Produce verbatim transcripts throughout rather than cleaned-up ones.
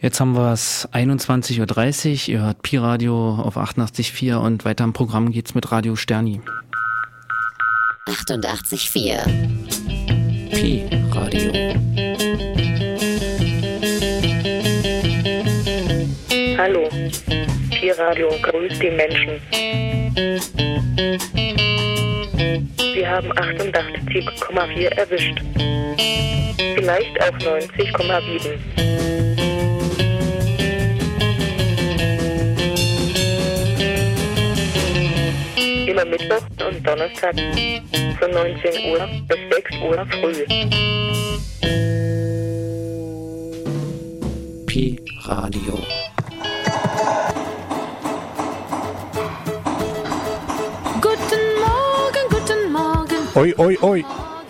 Jetzt haben wir es einundzwanzig Uhr dreißig, ihr hört Pi-Radio auf achtundachtzig Komma vier und weiter im Programm geht's mit Radio Sterni. achtundachtzig Komma vier Pi-Radio. Hallo, Pi-Radio grüßt die Menschen. Sie haben achtundachtzig Komma vier erwischt. Vielleicht auch neunzig Komma sieben. Immer Mittwoch und Donnerstag von neunzehn Uhr bis sechs Uhr früh. Pi-Radio. Guten Morgen, guten Morgen. Oi, oi, oi.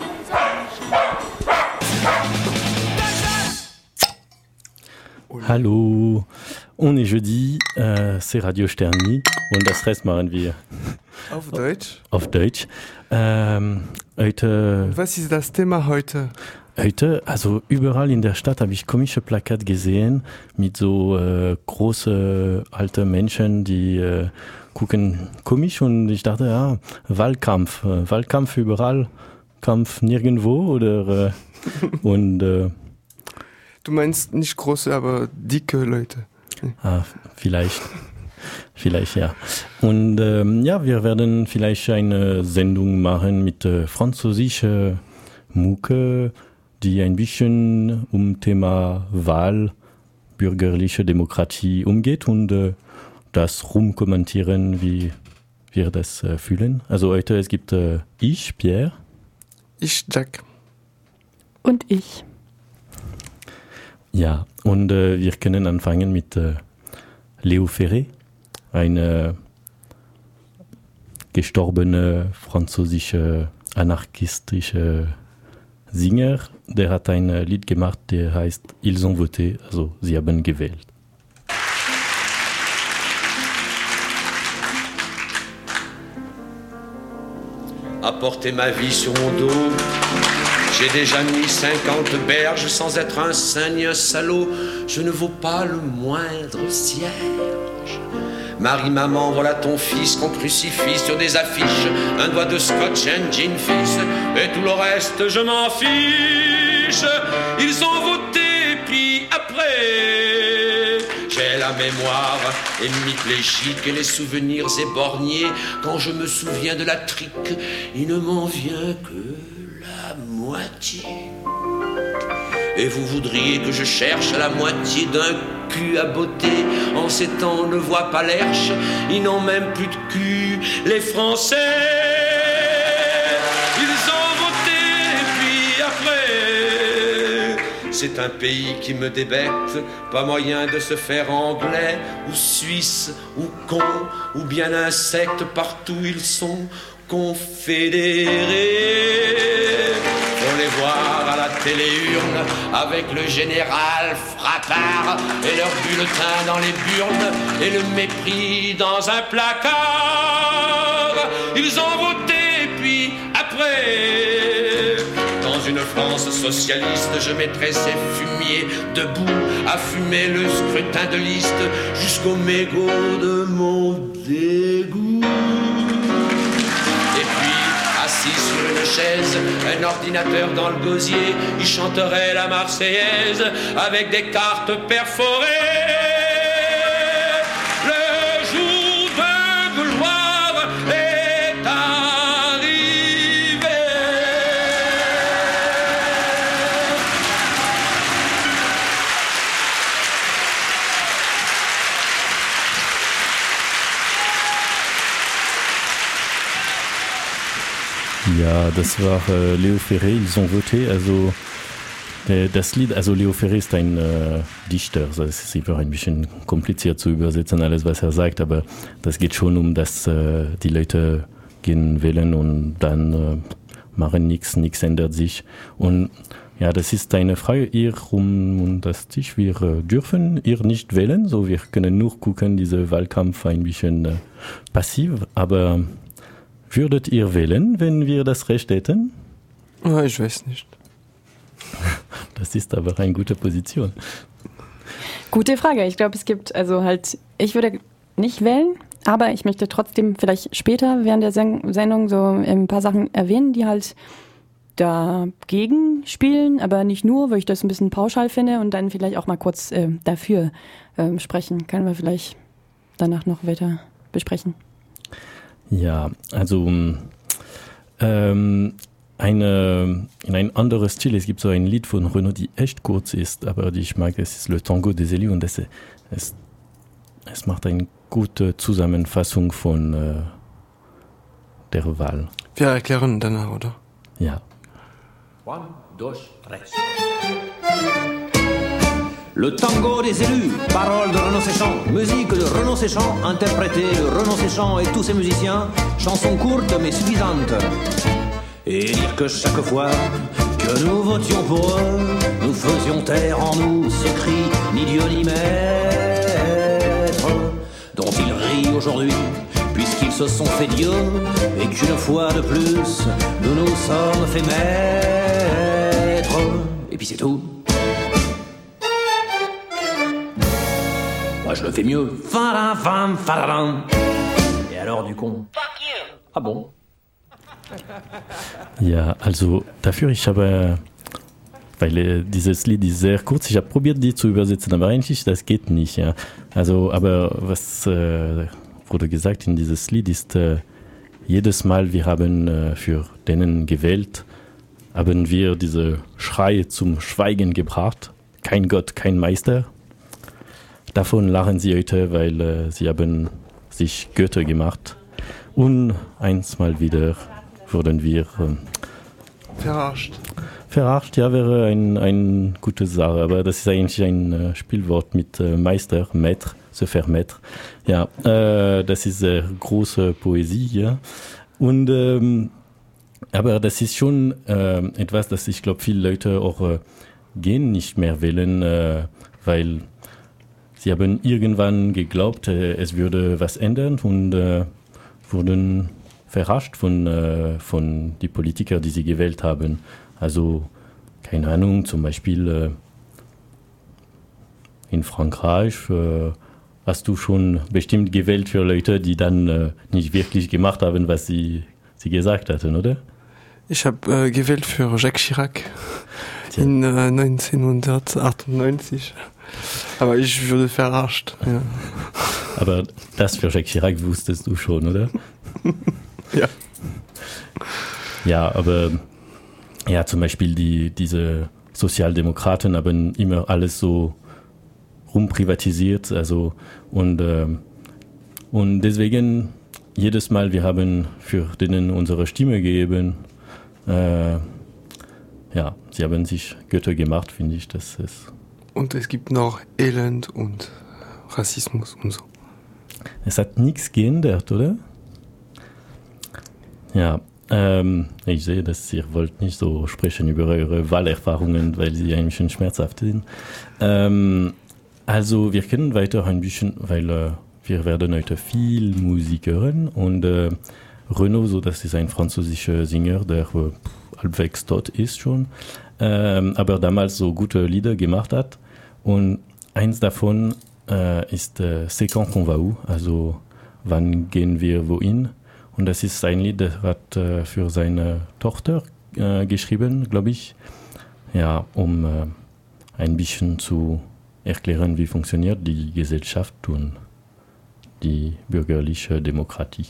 Hallo, on est jeudi, äh, c'est Radio Sterni und das Rest machen wir auf Deutsch. Auf Deutsch. Ähm, heute. Was ist das Thema heute? Heute, also überall in der Stadt habe ich komische Plakate gesehen mit so äh, große alte Menschen, die äh, gucken komisch und ich dachte, ja, Wahlkampf, äh, Wahlkampf überall, Kampf nirgendwo oder äh, und äh, du meinst nicht große, aber dicke Leute. Ah, vielleicht. Vielleicht, ja. Und ähm, ja, wir werden vielleicht eine Sendung machen mit äh, französischer Mucke, die ein bisschen um Thema Wahl, bürgerliche Demokratie umgeht und äh, das rumkommentieren, wie wir das äh, fühlen. Also heute, es gibt äh, ich, Pierre. Ich, Jack. Und ich. Ja, und äh, wir können anfangen mit äh, Léo Ferré, ein äh, gestorbener französischer anarchistischer Singer, der hat ein äh, Lied gemacht, der heißt Ils ont voté, also sie haben gewählt. Apporter ma vie sur mon dos. J'ai déjà mis cinquante berges sans être un cygne, un salaud. Je ne vaux pas le moindre cierge. Marie, maman, voilà ton fils qu'on crucifie sur des affiches. Un doigt de scotch and gin fils. Et tout le reste, je m'en fiche. Ils ont voté, puis après... J'ai la mémoire hémiplégique et les souvenirs éborgnés. Quand je me souviens de la trique, il ne m'en vient que la moitié. Et vous voudriez que je cherche la moitié d'un cul à botter. En ces temps, on ne voit pas l'herche, ils n'ont même plus de cul, les Français. Ils ont voté, puis après... C'est un pays qui me débecte, pas moyen de se faire anglais, ou suisse, ou con, ou bien insecte, partout ils sont confédérés. Faut les voir à la téléurne, avec le général Frappard, et leur bulletin dans les burnes, et le mépris dans un placard. Ils ont voté, puis après... Dans une France socialiste, je mettrai ces fumiers debout à fumer le scrutin de liste jusqu'au mégot de mon dégoût. Et puis, assis sur une chaise, un ordinateur dans le gosier, il chanterait la Marseillaise avec des cartes perforées. Le jour de gloire est arrivé. Ja, das war äh, Léo Ferré, Ils ont voté, also äh, das Lied, also Léo Ferré ist ein äh, Dichter, also es ist einfach ein bisschen kompliziert zu übersetzen, alles was er sagt, aber das geht schon um, dass äh, die Leute gehen wählen und dann äh, machen nichts, nichts ändert sich und ja, das ist eine Frage, ihr um und das Tisch, wir äh, dürfen ihr nicht wählen, so wir können nur gucken, diese Wahlkampf ein bisschen äh, passiv, aber würdet ihr wählen, wenn wir das Recht hätten? Oh, ich weiß nicht. Das ist aber eine gute Position. Gute Frage. Ich glaube, es gibt also halt, ich würde nicht wählen, aber ich möchte trotzdem vielleicht später während der Sen- Sendung so ein paar Sachen erwähnen, die halt dagegen spielen, aber nicht nur, weil ich das ein bisschen pauschal finde und dann vielleicht auch mal kurz äh, dafür äh, sprechen. Können wir vielleicht danach noch weiter besprechen. Ja, also ähm, eine, in ein anderes Stil, es gibt so ein Lied von Renaud, die echt kurz ist, aber die ich mag, es ist Le Tango des Élus und das, es, es macht eine gute Zusammenfassung von äh, der Wahl. Wir erklären danach, oder? Ja. One, dos, tres. Le tango des élus, paroles de Renaud Séchant, musique de Renaud Séchant, interprété de Renaud Séchant et tous ses musiciens, chanson courte mais suffisante. Et dire que chaque fois que nous votions pour eux, nous faisions taire en nous ce cri, ni Dieu ni maître, dont ils rient aujourd'hui, puisqu'ils se sont fait Dieu, et qu'une fois de plus, nous nous sommes fait maître. Et puis c'est tout. Moi je le fais mieux. Fadam, fadam. Et alors du con. Ah bon? Ja, also dafür, ich habe, weil äh, dieses Lied ist sehr kurz, ich habe probiert, die zu übersetzen, aber eigentlich, das geht nicht, ja. Also, aber was äh, wurde gesagt in dieses Lied ist, äh, jedes Mal, wir haben äh, für denen gewählt, haben wir diese Schreie zum Schweigen gebracht. Kein Gott, kein Meister. Davon lachen sie heute, weil äh, sie haben sich Götter gemacht. Und eins mal wieder wurden wir ähm, Verarscht. Verarscht, ja, wäre ein, ein gute Sache, aber das ist eigentlich ein äh, Spielwort mit äh, Meister, Maître, se faire maître. Ja, äh, das ist sehr große Poesie, ja. Und ähm, aber das ist schon äh, etwas, das ich glaube, viele Leute auch äh, gehen nicht mehr wählen, äh, weil sie haben irgendwann geglaubt, äh, es würde was ändern und äh, wurden verarscht von, äh, von die Politiker, die sie gewählt haben. Also, keine Ahnung, zum Beispiel äh, in Frankreich äh, hast du schon bestimmt gewählt für Leute, die dann äh, nicht wirklich gemacht haben, was sie, sie gesagt hatten, oder? Ich habe äh, gewählt für Jacques Chirac in äh, neunzehnhundertachtundneunzig. Aber ich wurde verarscht. Ja. Aber das für Jacques Chirac wusstest du schon, oder? Ja. Ja, aber ja, zum Beispiel die, diese Sozialdemokraten haben immer alles so rumprivatisiert, also und, äh, und deswegen jedes Mal, wir haben für denen unsere Stimme gegeben. Äh, ja, sie haben sich Götter gemacht, finde ich, das ist. Und es gibt noch Elend und Rassismus und so. Es hat nichts geändert, oder? Ja, ähm, ich sehe, dass ihr wollt nicht so sprechen über eure Wahlerfahrungen, weil sie ein bisschen schmerzhaft sind. Ähm, also wir können weiter ein bisschen, weil äh, wir werden heute viel Musik hören und äh, Renaud, so das ist ein französischer Sänger, der äh, halbwegs tot ist schon, ähm, aber damals so gute Lieder gemacht hat und eins davon äh, ist äh, C'est quand qu'on va où, also wann gehen wir wohin. Und das ist ein Lied, der hat äh, für seine Tochter äh, geschrieben, glaube ich, ja, um äh, ein bisschen zu erklären, wie funktioniert die Gesellschaft und die bürgerliche Demokratie.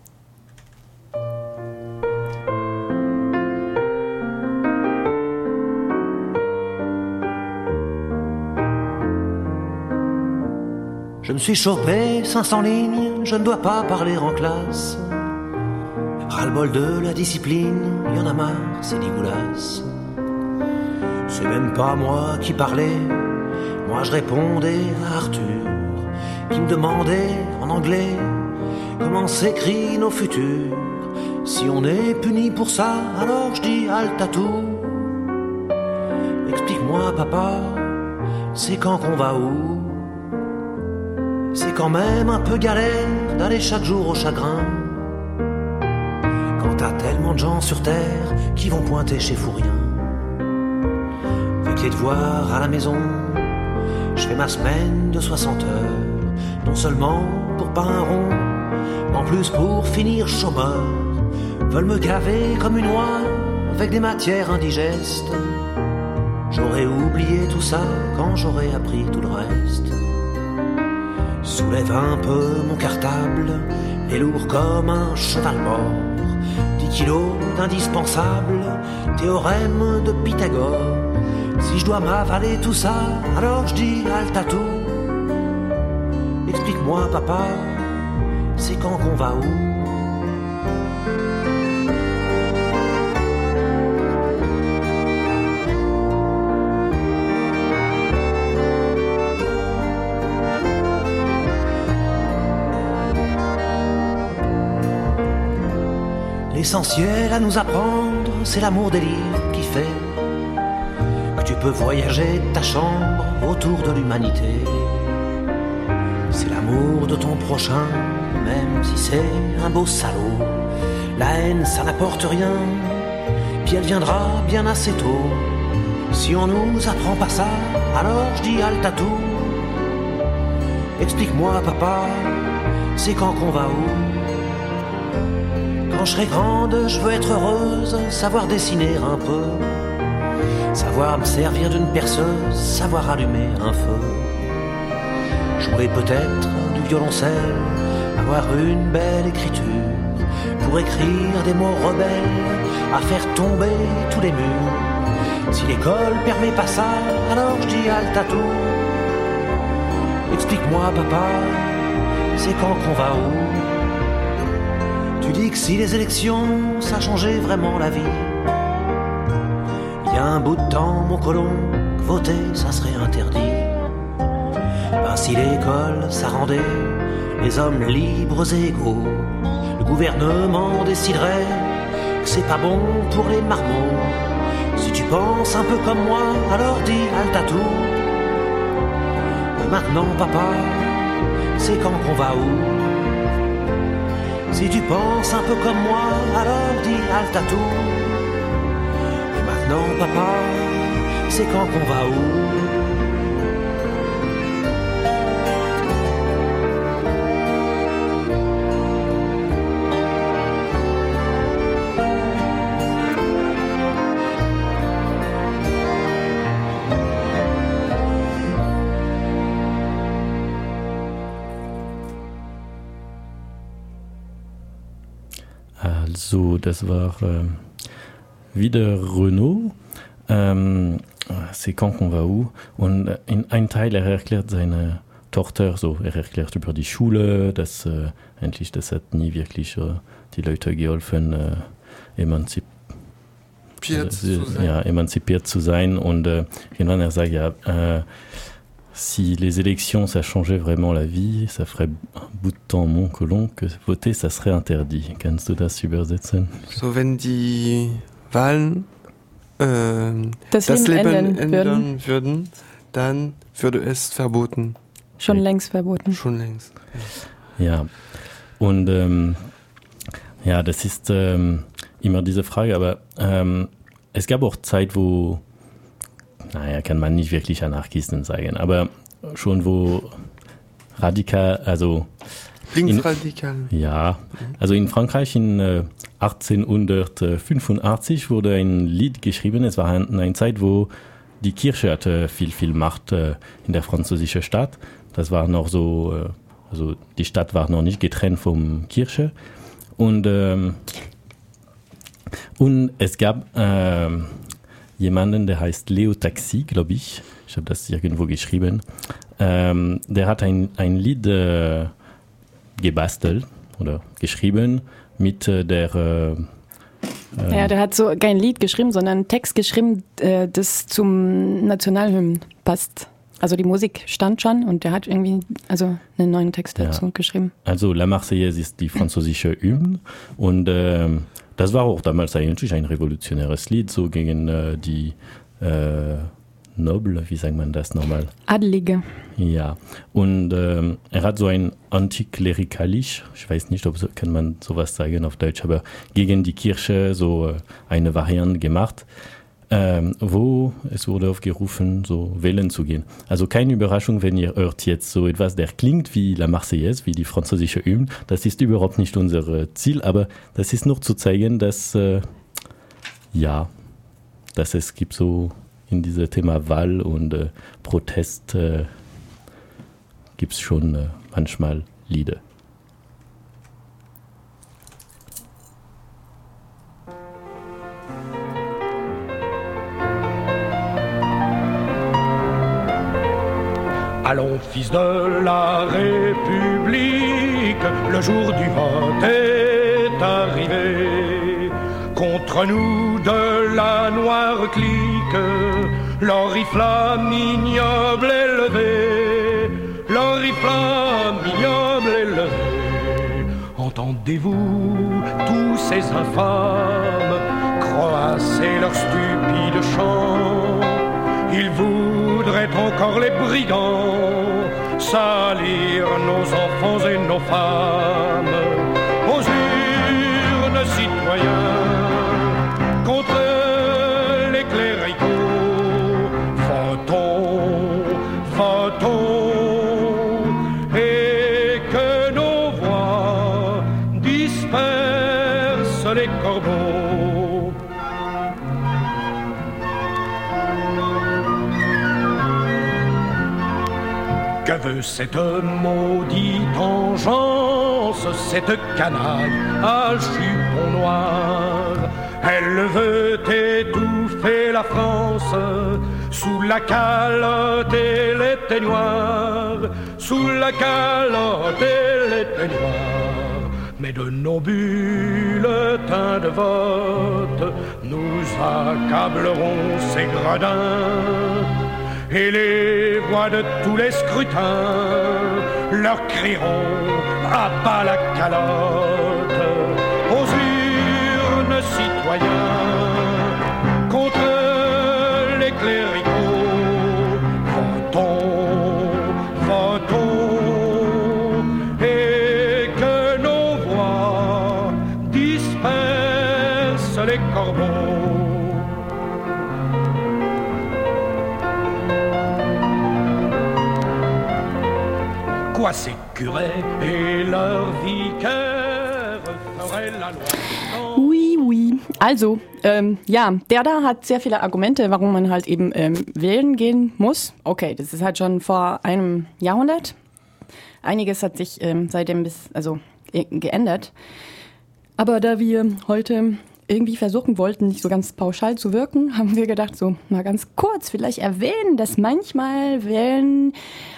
Je me suis chopé cinq cents lignes, je ne dois pas parler en classe. Ras-le-bol de la discipline, y en a marre, c'est dégueulasse. C'est même pas moi qui parlais, moi je répondais à Arthur, qui me demandait en anglais comment s'écrit nos futurs. Si on est puni pour ça, alors je dis halte à tout. Explique-moi papa, c'est quand qu'on va où? C'est quand même un peu galère d'aller chaque jour au chagrin. Quand t'as tellement de gens sur terre qui vont pointer chez Fourien. Avec les devoirs à la maison, Je fais ma semaine de soixante heures, non seulement pour pas un rond, en plus pour finir chômeur. Veulent me gaver comme une oie avec des matières indigestes. J'aurais oublié tout ça quand j'aurais appris tout le reste. Soulève un peu mon cartable, est lourd comme un cheval mort. Dix kilos d'indispensable, théorème de Pythagore. Si je dois m'avaler tout ça, alors je dis halte à tout. Explique-moi papa, c'est quand qu'on va où? L'essentiel à nous apprendre, c'est l'amour des livres qui fait que tu peux voyager de ta chambre autour de l'humanité. C'est l'amour de ton prochain, même si c'est un beau salaud. La haine, ça n'apporte rien, puis elle viendra bien assez tôt. Si on nous apprend pas ça, alors je dis halte à tout. Explique-moi papa, c'est quand qu'on va où? Quand je serai grande, je veux être heureuse, savoir dessiner un peu, savoir me servir d'une perceuse, savoir allumer un feu, jouer peut-être du violoncelle, avoir une belle écriture, pour écrire des mots rebelles, à faire tomber tous les murs. Si l'école permet pas ça, alors je dis halte à tout. Explique-moi papa, c'est quand qu'on va où? Tu dis que si les élections, ça changeait vraiment la vie. Il y a un bout de temps, mon colon, que voter, ça serait interdit. Ben si l'école, ça rendait les hommes libres et égaux, le gouvernement déciderait que c'est pas bon pour les marmots. Si tu penses un peu comme moi, alors dis halte à tout. Mais maintenant, papa, c'est quand qu'on va où? Si tu penses un peu comme moi, alors dis halte à tout. Et maintenant, papa, c'est quand qu'on va où? So, das war äh, wieder Renaud. Ähm, c'est quand qu'on va où? Und in ein Teil, er erklärt seine Tochter, so, er erklärt über die Schule, dass äh, endlich, das hat nie wirklich äh, die Leute geholfen, äh, emanzip äh, zu ja, emanzipiert zu sein. Und äh, irgendwann er sagt, ja, äh, si les élections, ça changeait vraiment la vie, ça ferait un bout de temps, mon colon, que voter, ça serait interdit. Kannst du das übersetzen? So, wenn die Wahlen äh, das, das Leben, Leben ändern, ändern würden. würden, dann würde es verboten. Schon okay. längst verboten. Schon längst. Ja, ja. Und ähm, ja, das ist ähm, immer diese Frage, aber ähm, es gab auch Zeit, wo naja, kann man nicht wirklich Anarchisten sagen, aber schon wo radikal, also linksradikal. In, ja, also in Frankreich in äh, achtzehnhundertfünfundachtzig wurde ein Lied geschrieben. Es war ein, eine Zeit, wo die Kirche hatte viel, viel Macht äh, in der französischen Stadt. Das war noch so, äh, also die Stadt war noch nicht getrennt vom Kirche. Und, ähm, und es gab ähm, jemanden, der heißt Leo Taxi, glaube ich. Ich habe das irgendwo geschrieben. Ähm, der hat ein, ein Lied äh, gebastelt oder geschrieben mit äh, der... Äh, ähm, ja, der hat so kein Lied geschrieben, sondern einen Text geschrieben, äh, das zum Nationalhymn passt. Also die Musik stand schon und der hat irgendwie also einen neuen Text dazu ja. geschrieben. Also La Marseillaise ist die französische Hymne und ähm, das war auch damals eigentlich ein revolutionäres Lied, so gegen äh, die äh, Noble, wie sagt man das nochmal? Adelige. Ja, und ähm, er hat so ein antiklerikalisch, ich weiß nicht, ob so, kann man sowas sagen auf Deutsch, aber gegen die Kirche so äh, eine Variante gemacht. ähm, wo es wurde aufgerufen, so wählen zu gehen. Also keine Überraschung, wenn ihr hört jetzt so etwas, der klingt wie La Marseillaise, wie die französische Hymne. Das ist überhaupt nicht unser Ziel, aber das ist nur zu zeigen, dass äh, ja, dass es gibt so in diesem Thema Wahl und äh, Protest äh, gibt es schon äh, manchmal Lieder. Allons, fils de la République, le jour du vote est arrivé. Contre nous de la noire clique, l'oriflamme ignoble est levé, l'oriflamme ignoble est levé. Entendez-vous tous ces infâmes croasser leur stupide chant? Ils voudraient encore les brigands salir nos enfants et nos femmes. Aux urnes, citoyens, contre les cléricaux, votons, votons, et que nos voix dispersent les corbeaux. Que veut cette maudite engeance, cette canaille à jupon noir? Elle veut étouffer la France sous la calotte et les teignoirs, sous la calotte et les teignoirs. Mais de nos bulletins de vote, nous accablerons ces gredins. Et les voix de tous les scrutins leur crieront à bas la calotte. Aux urnes, citoyens, contre les cléricaux, votons, votons, et que nos voix dispersent les corbeaux. Quoi, ces curés et leur vicaire feraient la loi? Oui, oui. Also, ähm, ja, der da hat sehr viele Argumente, warum man halt eben ähm, wählen gehen muss. Okay, das ist halt schon vor einem Jahrhundert. Einiges hat sich ähm, seitdem bis, also äh, geändert. Aber da wir heute irgendwie versuchen wollten, nicht so ganz pauschal zu wirken, haben wir gedacht, so mal ganz kurz vielleicht erwähnen, dass manchmal Wählen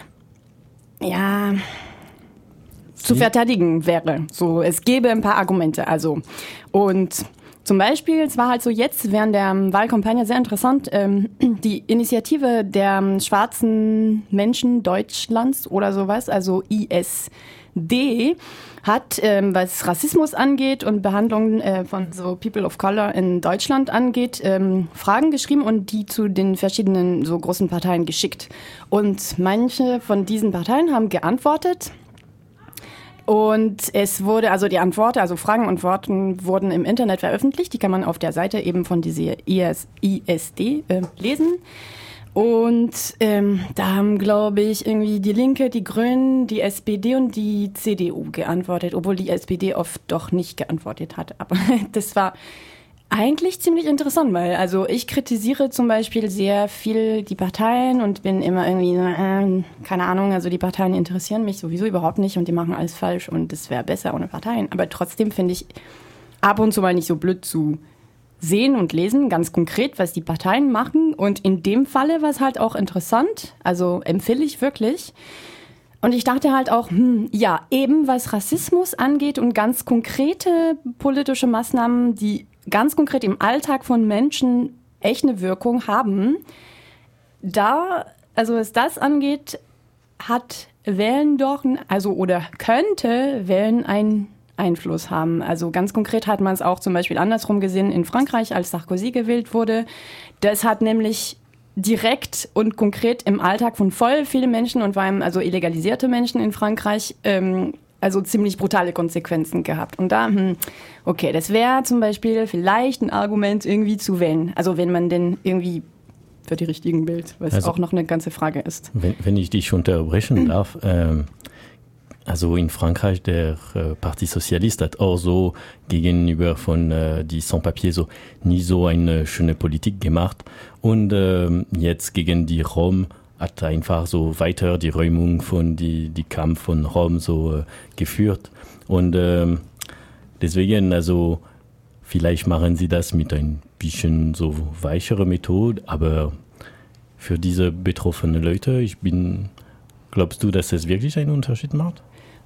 ja zu verteidigen wäre. So, es gäbe ein paar Argumente. Also, und zum Beispiel, es war halt so jetzt während der Wahlkampagne sehr interessant, ähm, die Initiative der schwarzen Menschen Deutschlands oder sowas, also I S D, hat, ähm, was Rassismus angeht und Behandlung äh, von so People of Color in Deutschland angeht, ähm, Fragen geschrieben und die zu den verschiedenen so großen Parteien geschickt. Und manche von diesen Parteien haben geantwortet. Und es wurde, also die Antworten, also Fragen und Antworten wurden im Internet veröffentlicht. Die kann man auf der Seite eben von dieser I S D äh, lesen. Und ähm, da haben, glaube ich, irgendwie die Linke, die Grünen, die S P D und die C D U geantwortet, obwohl die S P D oft doch nicht geantwortet hat. Aber das war eigentlich ziemlich interessant, weil also ich kritisiere zum Beispiel sehr viel die Parteien und bin immer irgendwie, äh, keine Ahnung, also die Parteien interessieren mich sowieso überhaupt nicht und die machen alles falsch und es wäre besser ohne Parteien. Aber trotzdem finde ich ab und zu mal nicht so blöd zu sehen und lesen, ganz konkret, was die Parteien machen. Und in dem Falle war es halt auch interessant, also empfehle ich wirklich. Und ich dachte halt auch, hm, ja, eben was Rassismus angeht und ganz konkrete politische Maßnahmen, die ganz konkret im Alltag von Menschen echt eine Wirkung haben, da, also was das angeht, hat Wählen doch, also oder könnte Wählen ein Einfluss haben. Also ganz konkret hat man es auch zum Beispiel andersrum gesehen in Frankreich, als Sarkozy gewählt wurde. Das hat nämlich direkt und konkret im Alltag von voll vielen Menschen und vor allem also illegalisierte Menschen in Frankreich ähm, also ziemlich brutale Konsequenzen gehabt. Und da, hm, okay, das wäre zum Beispiel vielleicht ein Argument, irgendwie zu wählen. Also wenn man denn irgendwie für die richtigen wählt, was also, auch noch eine ganze Frage ist. Wenn, wenn ich dich unterbrechen darf, ähm, also in Frankreich, der äh, Parti Socialist hat auch so gegenüber von äh, die Sans-Papiers so nie so eine schöne Politik gemacht. Und äh, jetzt gegen die Rom hat einfach so weiter die Räumung von die, die Kampf von Rom so äh, geführt. Und äh, deswegen, also vielleicht machen sie das mit ein bisschen so weichere Methode, aber für diese betroffenen Leute, ich bin, glaubst du, dass es wirklich einen Unterschied macht?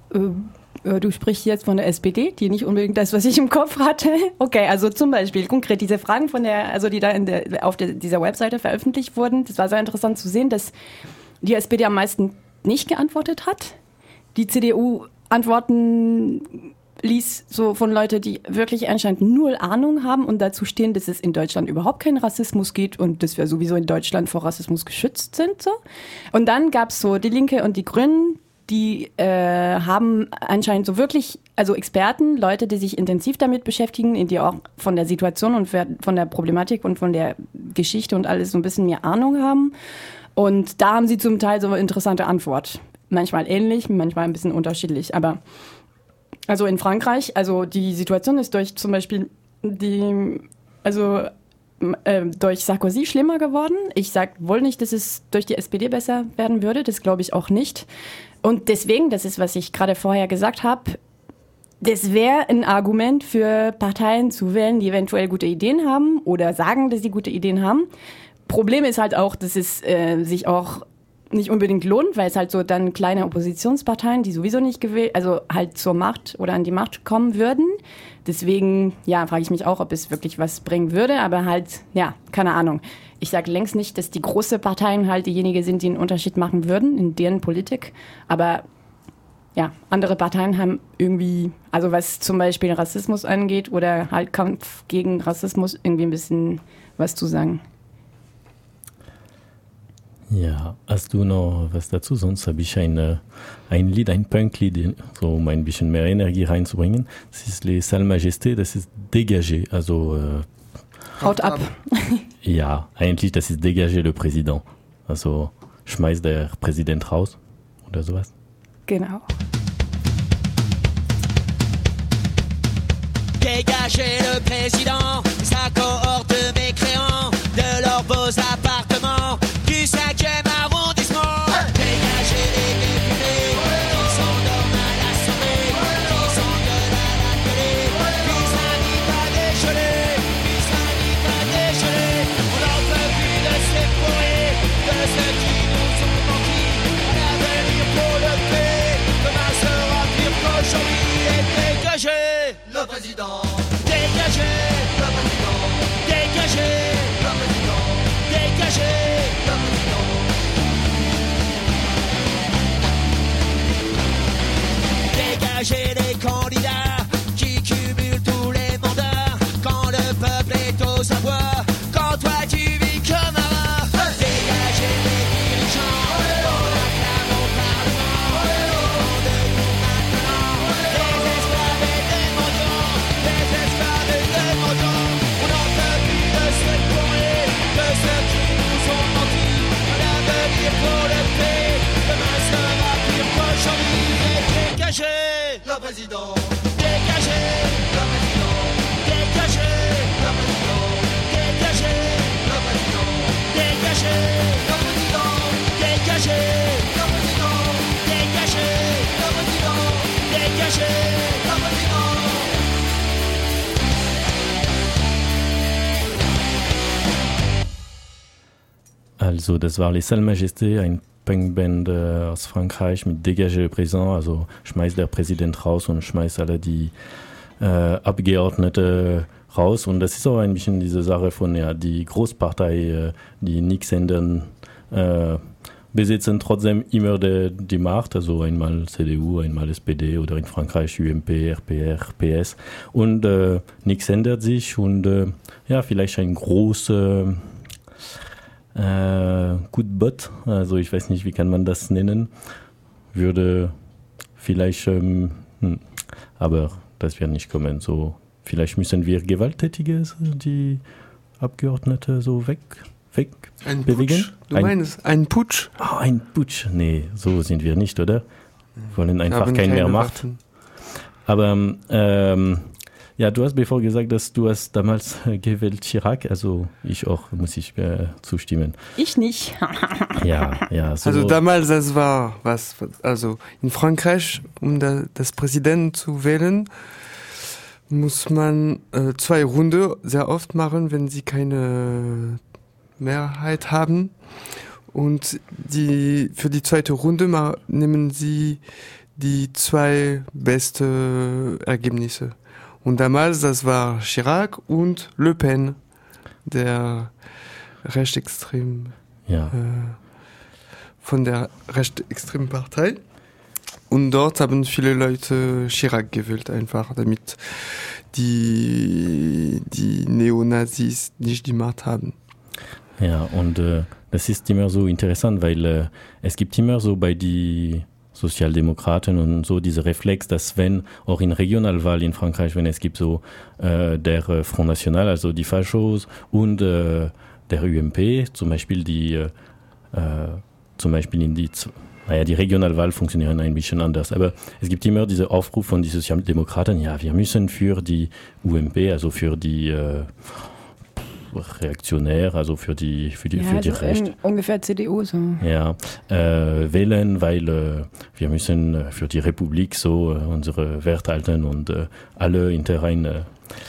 Äh, du sprichst jetzt von der S P D, die nicht unbedingt das, was ich im Kopf hatte. Okay, also zum Beispiel konkret diese Fragen von der, also die da in der, auf der, dieser Webseite veröffentlicht wurden. Das war sehr interessant zu sehen, dass die S P D am meisten nicht geantwortet hat. Die C D U Antworten ließ so von Leuten, die wirklich anscheinend null Ahnung haben und dazu stehen, dass es in Deutschland überhaupt keinen Rassismus gibt und dass wir sowieso in Deutschland vor Rassismus geschützt sind. So. Und dann gab es so die Linke und die Grünen, die äh, haben anscheinend so wirklich, also Experten, Leute, die sich intensiv damit beschäftigen, die auch von der Situation und von der Problematik und von der Geschichte und alles so ein bisschen mehr Ahnung haben. Und da haben sie zum Teil so eine interessante Antwort. Manchmal ähnlich, manchmal ein bisschen unterschiedlich. Aber also in Frankreich, also die Situation ist durch zum Beispiel die, also äh, durch Sarkozy schlimmer geworden. Ich sage wohl nicht, dass es durch die S P D besser werden würde. Das glaube ich auch nicht. Und deswegen, das ist, was ich gerade vorher gesagt habe, das wäre ein Argument für Parteien zu wählen, die eventuell gute Ideen haben oder sagen, dass sie gute Ideen haben. Problem ist halt auch, dass es äh, sich auch nicht unbedingt lohnt, weil es halt so dann kleine Oppositionsparteien, die sowieso nicht gewählt, also halt zur Macht oder an die Macht kommen würden. Deswegen, ja, frage ich mich auch, ob es wirklich was bringen würde, aber halt, ja, keine Ahnung. Ich sage längst nicht, dass die großen Parteien halt diejenigen sind, die einen Unterschied machen würden in deren Politik, aber ja, andere Parteien haben irgendwie, also was zum Beispiel Rassismus angeht oder halt Kampf gegen Rassismus, irgendwie ein bisschen was zu sagen. Ja, hast du noch was dazu? Sonst habe ich ein, ein Lied, ein Punk-Lied, so um ein bisschen mehr Energie reinzubringen. Das ist Les Sales Majestés, das ist Dégagé, also äh, Haut ab. Ja, eigentlich das ist Dégagé le Président, also schmeißt der Präsident raus oder sowas. Genau. Dégagez le président, sa cohorte mécréant de leurs beaux appartements du cinquième arrondissement. Dégagez les députés qui s'endorment à l'Assemblée, qui s'engueulent à la télé, du syndicat dégelé, du syndicat dégelé. On n'en peut plus de ces pourris, de ceux qui nous ont menti. L'avenir pour le paix, demain sera pire qu'aujourd'hui. Et dégagez le président, dégagez le président, dégagez le président, dégagez le président. Dégagez les candidats qui cumulent tous les mandats. Quand le peuple est aux abois, quand toi tu vis comme un rat. Dégagez les dirigeants, on acclame au Parlement. Défendez-nous maintenant, les esclaves et des mendiants, les esclaves et des mendiants. On n'en peut plus de ces pourris, de ceux qui nous ont menti. L'avenir pour le paix, demain sera pire qu'aujourd'hui. Dégagez le président, dégagez le président, dégagez le président, dégagez le président, dégagez le président, dégagez le président, dégagez le président, dégagez le président. Also das war Les Sales Majestés, ein Punkband äh, aus Frankreich mit Dégagé le Président, also schmeißt der Präsident raus und schmeißt alle die äh, Abgeordnete raus. Und das ist auch ein bisschen diese Sache von, ja, die Großpartei, äh, die nichts ändern, äh, besitzen trotzdem immer de, die Macht, also einmal C D U, einmal S P D oder in Frankreich U M P, R P R, P S. Und äh, nichts ändert sich und äh, ja, vielleicht ein großer Äh, gut Bot, also ich weiß nicht, wie kann man das nennen, würde vielleicht ähm, Hm. Aber das wird nicht kommen. So, vielleicht müssen wir Gewalttätige, die Abgeordnete so weg, weg ein bewegen. Putsch. Du ein, meinst, ein Putsch? Oh, ein Putsch. Nee, so sind wir nicht, oder? Wir wollen einfach keinen mehr Macht. Waffen. Aber ähm, ja, du hast bevor gesagt, dass du hast damals äh, gewählt Chirac, also ich auch, muss ich äh, zustimmen. Ich nicht. ja, ja. So. Also damals, das war was, also in Frankreich, um da, das Präsident zu wählen, muss man äh, zwei Runden sehr oft machen, wenn sie keine Mehrheit haben. Und die, für die zweite Runde ma, nehmen sie die zwei besten Ergebnisse. Und damals, das war Chirac und Le Pen, der rechtsextrem, ja. äh, von der rechtsextremen Partei. Und dort haben viele Leute Chirac gewählt, einfach damit die, die Neonazis nicht die Macht haben. Ja, und äh, das ist immer so interessant, weil äh, es gibt immer so bei die Sozialdemokraten und so dieser Reflex, dass wenn auch in Regionalwahl in Frankreich, wenn es gibt so äh, der äh, Front National, also die Fachos und äh, der U M P, zum Beispiel die äh, zum Beispiel in die naja, die Regionalwahl funktionieren ein bisschen anders, aber es gibt immer diese Aufruf von den Sozialdemokraten, ja, wir müssen für die U M P, also für die äh, reaktionär, also für die für die ja, für die also Rechte. Ungefähr C D U so. Ja, äh, wählen, weil äh, wir müssen äh, für die Republik so äh, unsere Werte halten und äh, alle hinter eine,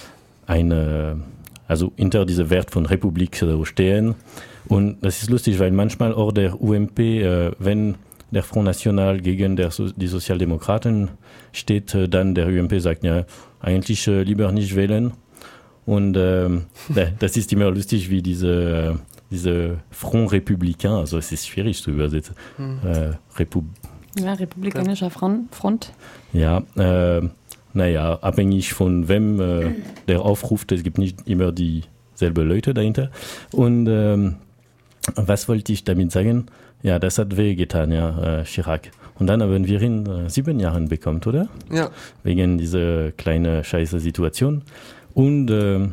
eine also hinter diese Wert von Republik so stehen. Und das ist lustig, weil manchmal auch der U M P, äh, wenn der Front National gegen der, die Sozialdemokraten steht, äh, dann der U M P sagt, ja, eigentlich äh, lieber nicht wählen. Und ähm, das ist immer lustig, wie diese, diese Front Républicain, also es ist schwierig zu übersetzen. Mhm. Äh, Repu- ja, republikanischer Front. Ja, äh, naja, abhängig von wem äh, der aufruft, es gibt nicht immer dieselben Leute dahinter. Und ähm, was wollte ich damit sagen? Ja, das hat weh getan, ja, äh, Chirac. Und dann haben wir ihn äh, sieben Jahren bekommen, oder? Ja. Wegen dieser kleinen scheiße Situation. Und ähm,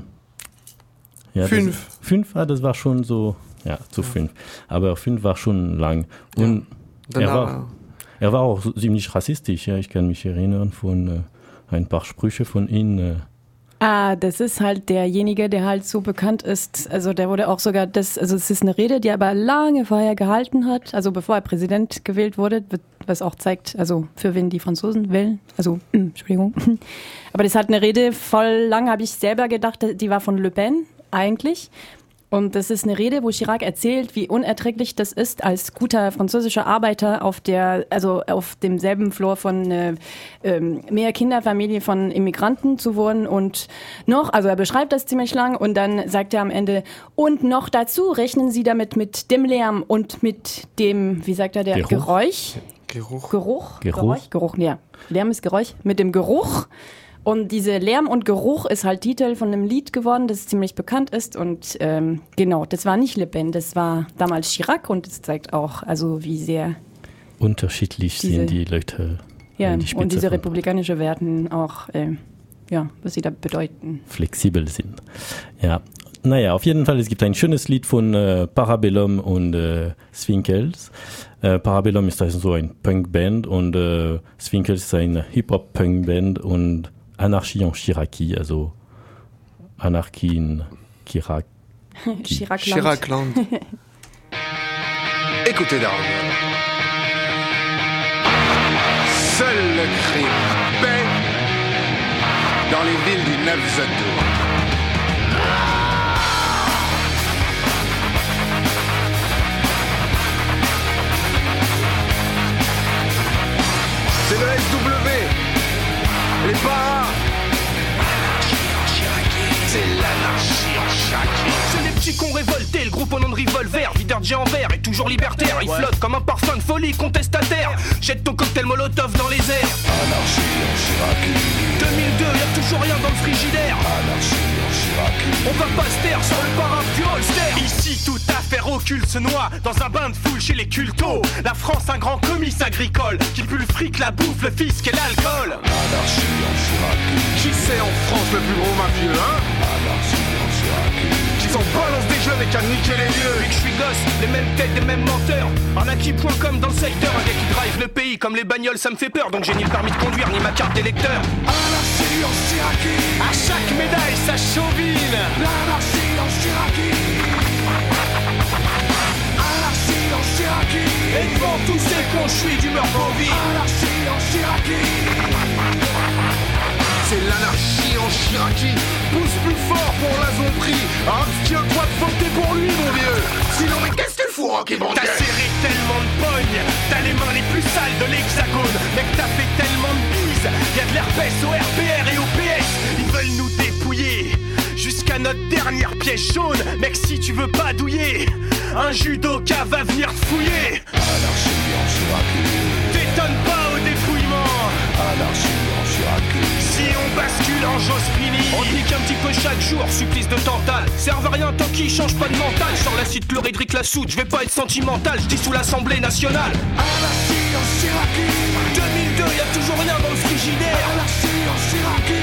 ja, fünf. Das, fünf, ah, das war schon so, ja, zu ja. fünf. Aber fünf war schon lang. Und ja. er, war, er war auch ziemlich rassistisch, ja. Ich kann mich erinnern von äh, ein paar Sprüche von ihm. Äh. Ah, das ist halt derjenige, der halt so bekannt ist. Also der wurde auch sogar, das, also es ist eine Rede, die er aber lange vorher gehalten hat, also bevor er Präsident gewählt wurde, was auch zeigt, also für wen die Franzosen wählen. Also, äh, Entschuldigung. Aber das hat eine Rede voll lang, habe ich selber gedacht, die war von Le Pen eigentlich. Und das ist eine Rede, wo Chirac erzählt, wie unerträglich das ist, als guter französischer Arbeiter auf der, also auf demselben Floor von äh, ähm, Mehrkinderfamilie von Immigranten zu wohnen und noch, also er beschreibt das ziemlich lang und dann sagt er am Ende, und noch dazu rechnen Sie damit mit dem Lärm und mit dem, wie sagt er, der Geruch. Geräusch. Geruch. Geruch. Geruch. Geruch. Geruch, ja. Lärm ist Geräusch. Mit dem Geruch. Und diese Lärm und Geruch ist halt Titel von einem Lied geworden, das ziemlich bekannt ist. Und ähm, genau, das war nicht Le Pen, das war damals Chirac und das zeigt auch, also wie sehr unterschiedlich diese, sind die Leute. Ja, die und diese republikanische Werten auch, äh, ja, was sie da bedeuten. Flexibel sind. Ja, naja, auf jeden Fall, es gibt ein schönes Lied von äh, Parabellum und äh, Zwinkels. Äh, Parabellum ist also so ein Punkband und äh, Zwinkels ist eine Hip-Hop-Punkband und Anarchie en Chiraki, also Anarchie in Chirac. Chiracland. Chiracland. Écoutez donc. Seul le crime paie dans les villes du neuf août. C'est le S W. Les paras. C'est l'anarchie en Chiraki. C'est les Petits cons révoltés, le groupe au nom de revolver, videur de géant vert et toujours libertaire. Il flotte comme un parfum de folie contestataire. Jette ton cocktail molotov dans les airs. Anarchie en Chiraki. deux mille deux, y'a toujours rien dans le frigidaire. Anarchie en Chiraki. On va pas se taire sur le parapluie du holster. Ici toute affaire occulte se noie dans un bain de foule chez les cultos. La France un grand comice agricole qui pue le fric, la bouffe, le fisc et l'alcool. Anarchie en Chiraki. Qui c'est en France le plus gros mafieux, hein? Anarchie en Chiraki. Qui s'en balance des jeunes et qui a niqué les lieux. Depuis que je suis gosse, les mêmes têtes, les mêmes menteurs. Arnaki point com dans le secteur. Un gars qui drive le pays comme les bagnoles, ça me fait peur. Donc j'ai ni le permis de conduire, ni ma carte d'électeur. Anarchie en Chiraki. À chaque médaille, sa chauvine. L'anarchie en Chiraki. Anarchie en Chiraki. Et devant tous ces cons, je suis d'humeur bovine. Anarchie en Chiraki. C'est l'anarchie en Chiraki. Pousse plus fort pour la zombie. Abstiens-toi de voter pour lui, mon vieux. Sinon, mais qu'est-ce que tu fous, Rocky Bandier? T'as serré tellement de pognes, t'as les mains les plus sales de l'hexagone. Mec, t'as fait tellement de bises. Y'a de l'herpès au R P R et au P S. Ils veulent nous dépouiller jusqu'à notre dernière pièce jaune. Mec, si tu veux pas douiller, un judoka va venir te fouiller. Anarchie en Chiraki. T'étonnes pas au dépouillement. Anarchie en Chiraki. Si on bascule en Jospini, on pique un petit peu chaque jour, supplice de Tantale. Serve à rien tant qu'il change pas de mental. Sur l'acide chlorhydrique, la soude, je vais pas être sentimental, je dis sous l'Assemblée nationale. Anarchie en Chiraki. deux mille deux, y'a toujours rien dans le frigidaire. Anarchie en Chiraki.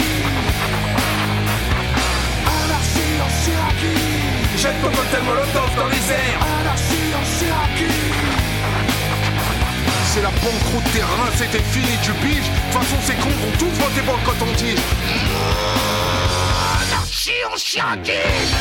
Anarchie en Chiraki. Jette ton cocktail molotov dans les airs. Anarchie en Chiraki. C'est la banqueroute des reins, c'était fini, tu piges. De toute façon, ces cons vont tous voter pour le coton-tige. Anarchie en Chiraki.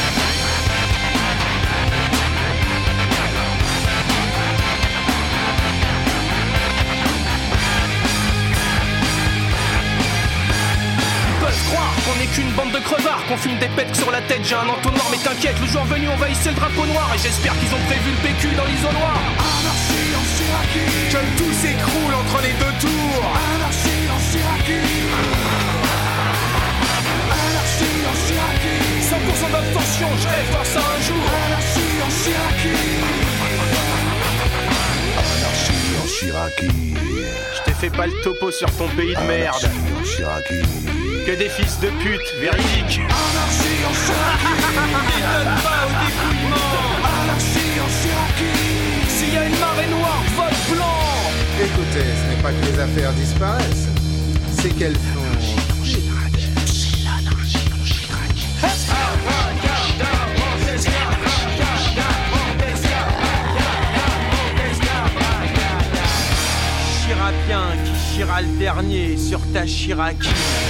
Croire qu'on n'est qu'une bande de crevards, qu'on fume des pètes sur la tête, j'ai un entonnoir, mais t'inquiète, le jour venu on va hisser le drapeau noir. Et j'espère qu'ils ont prévu le P Q dans l'isoloir. Anarchie en Chiraki. Que tout s'écroule entre les deux tours. Anarchie en Chiraki. Anarchie en Chiraki. Cent pour cent d'abstention, je rêve voir ça un jour. Anarchie en Chiraki. Anarchie en Chiraki. Je t'ai fait pas le topo sur ton pays de merde. Anarchie en Chiraki. Que des fils de pute, véridique. Anarchie en Chiraki. T'étonnes pas au dépouillement. Anarchie en Chiraki. S'il y a une marée noire, vote blanc. Écoutez, ce n'est pas que les affaires disparaissent, c'est qu'elles font... Chiracien qui chira le dernier sur ta Chiraki.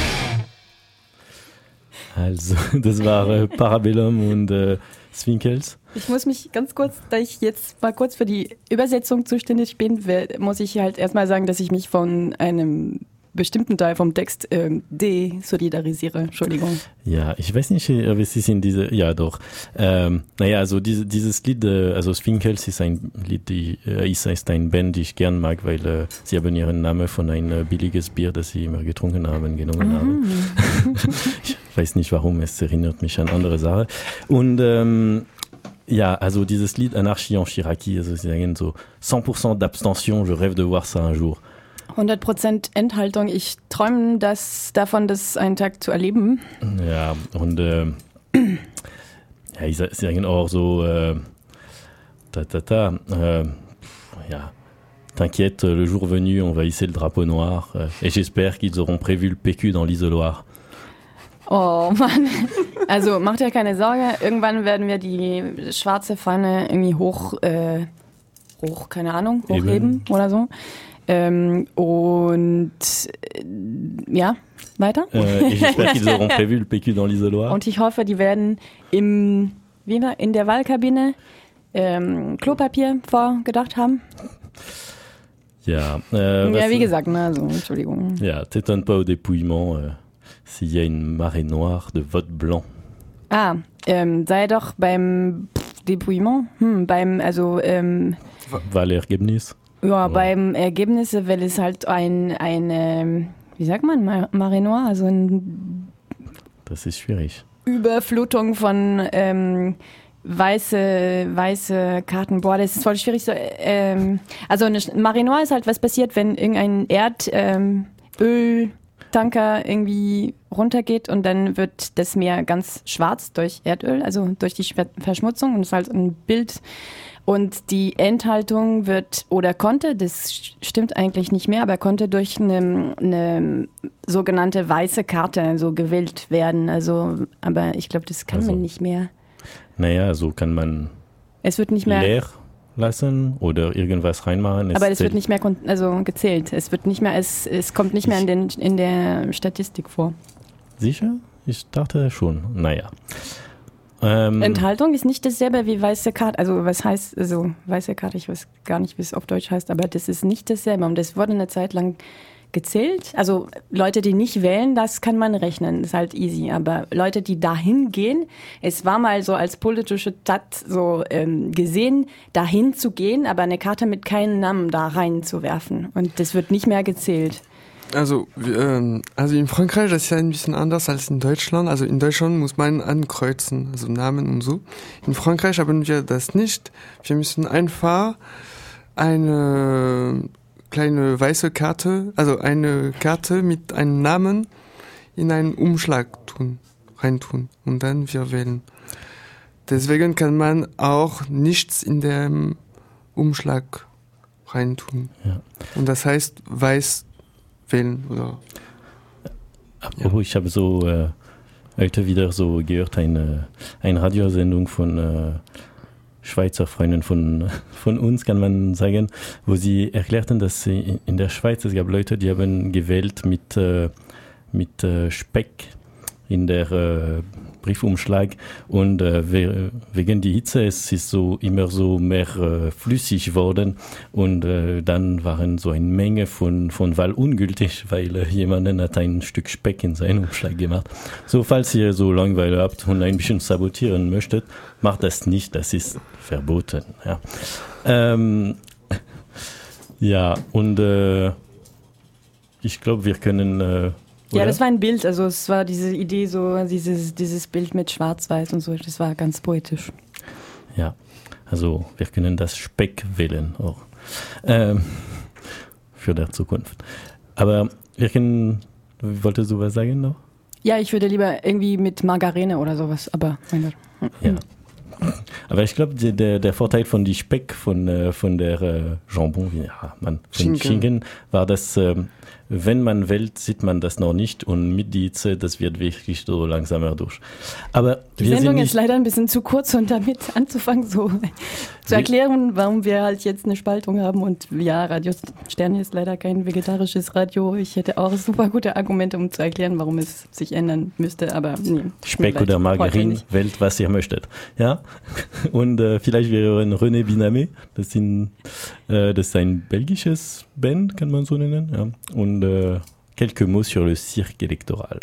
Also, das war äh, Parabellum und äh, Zwinkels. Ich muss mich ganz kurz, da ich jetzt mal kurz für die Übersetzung zuständig bin, muss ich halt erstmal sagen, dass ich mich von einem bestimmten Teil vom Text ähm, desolidarisiere. Entschuldigung. Ja, ich weiß nicht, ob es ist in diese, ja doch. Ähm, naja, also diese, dieses Lied, äh, also Zwinkels ist ein Lied, die äh, ist, ist ein Band, die ich gern mag, weil äh, sie haben ihren Namen von ein äh, billiges Bier, das sie immer getrunken haben, genommen mhm. haben. Ich weiß nicht warum, es erinnert mich an andere Sachen. Und ähm, ja, also dieses Lied Anarchie en Chiraki, also sie sagen so cent pour cent d'abstention, je rêve de voir ça un jour. hundert Prozent Enthaltung. Ich träume das, davon, das einen Tag zu erleben. Ja, und äh, ja, ich sage auch so, äh, ta, ta, ta, äh, ja, t'inquiète, le jour venu, on va hisser le drapeau noir. Euh, et j'espère qu'ils auront prévu le P Q dans l'isoloir. Oh Mann, also macht dir keine Sorge, irgendwann werden wir die schwarze Fahne irgendwie hoch, äh, hoch, keine Ahnung, hochheben Eben. Oder so. Ähm, und äh, ja, weiter. Äh, j'espère qu'ils auront prévu le P Q dans l'isoloir. Und ich hoffe, die werden im, wie war, in der Wahlkabine ähm, Klopapier vorgedacht haben. Ja, äh, ja wie gesagt, ne, also, Entschuldigung. Ja, t'étonnes pas au dépouillement euh, s'il y a une marée noire de vote blanc. Ah, ähm, sei doch beim Dépouillement, hm, beim, also ähm, Wahlergebnis. Ja, oh. beim Ergebnis, weil es halt ein, ein ähm, wie sagt man, Mar- Marée Noire, also ein das ist schwierig. Überflutung von ähm, weiße, weiße Karten. Boah, das ist voll schwierig. So, ähm, also eine Marinoir ist halt, was passiert, wenn irgendein Erdöltanker ähm, irgendwie runtergeht und dann wird das Meer ganz schwarz durch Erdöl, also durch die Verschmutzung, und das ist halt ein Bild. Und die Endhaltung wird oder konnte, das stimmt eigentlich nicht mehr, aber konnte durch eine, eine sogenannte weiße Karte so gewählt werden. Also, aber ich glaube, das kann also, man nicht mehr. Naja, so kann man es wird nicht mehr leer lassen oder irgendwas reinmachen. Es aber es zählt. wird nicht mehr also gezählt. Es wird nicht mehr, es, es kommt nicht mehr in, den, in der Statistik vor. Sicher? Ich dachte schon. Naja. Ähm, Enthaltung ist nicht dasselbe wie weiße Karte. Also was heißt, also weiße Karte, ich weiß gar nicht, wie es auf Deutsch heißt, aber das ist nicht dasselbe. Und das wurde eine Zeit lang gezählt. Also Leute, die nicht wählen, das kann man rechnen, ist halt easy. Aber Leute, die dahin gehen, es war mal so als politische Tat so ähm, gesehen, dahin zu gehen, aber eine Karte mit keinem Namen da reinzuwerfen. Und das wird nicht mehr gezählt. Also, ähm, also in Frankreich, das ist ja ein bisschen anders als in Deutschland. Also in Deutschland muss man ankreuzen, also Namen und so. In Frankreich haben wir das nicht. Wir müssen einfach eine kleine weiße Karte, also eine Karte mit einem Namen in einen Umschlag tun, reintun und dann wir wählen. Deswegen kann man auch nichts in dem Umschlag reintun. Ja. Und das heißt weiß wählen oder. Apropos, ja. Ich habe so äh, heute wieder so gehört, eine, eine Radiosendung von äh, Schweizer Freunden von, von uns, kann man sagen, wo sie erklärten, dass sie in der Schweiz, es gab Leute, die haben gewählt mit, äh, mit äh, Speck in der äh, Briefumschlag und äh, wegen der Hitze es ist so immer so mehr äh, flüssig geworden und äh, dann waren so eine Menge von, von Wahl ungültig, weil äh, jemanden hat ein Stück Speck in seinen Umschlag gemacht. So, falls ihr so Langeweile habt und ein bisschen sabotieren möchtet, macht das nicht, das ist verboten. Ja, ähm, ja und äh, ich glaube, wir können äh, Oder? Ja, das war ein Bild, also es war diese Idee, so dieses, dieses Bild mit Schwarz-Weiß und so, das war ganz poetisch. Ja, also wir können das Speck wählen auch ähm, für die Zukunft. Aber wir können, wolltest du was sagen noch? Ja, ich würde lieber irgendwie mit Margarine oder sowas, aber mein Gott. Ja. Aber ich glaube, der, der Vorteil von die Speck, von, von der äh, Jambon, ja, man, von Schinken. Schinken, war, dass ähm, wenn man wählt, sieht man das noch nicht und mit die Hitze, das wird wirklich so langsamer durch. Aber die wir Sendung sind ist leider ein bisschen zu kurz und damit anzufangen, so zu erklären, warum wir halt jetzt eine Spaltung haben. Und ja, Radio Sterne ist leider kein vegetarisches Radio. Ich hätte auch super gute Argumente, um zu erklären, warum es sich ändern müsste. Aber nee, Speck oder Margarine, wählt, was ihr möchtet. Ja, und äh, vielleicht wäre René Binamé, das, sind, äh, das ist ein belgisches Band, kann man so nennen. Ja. Und äh, quelques mots sur le cirque électoral.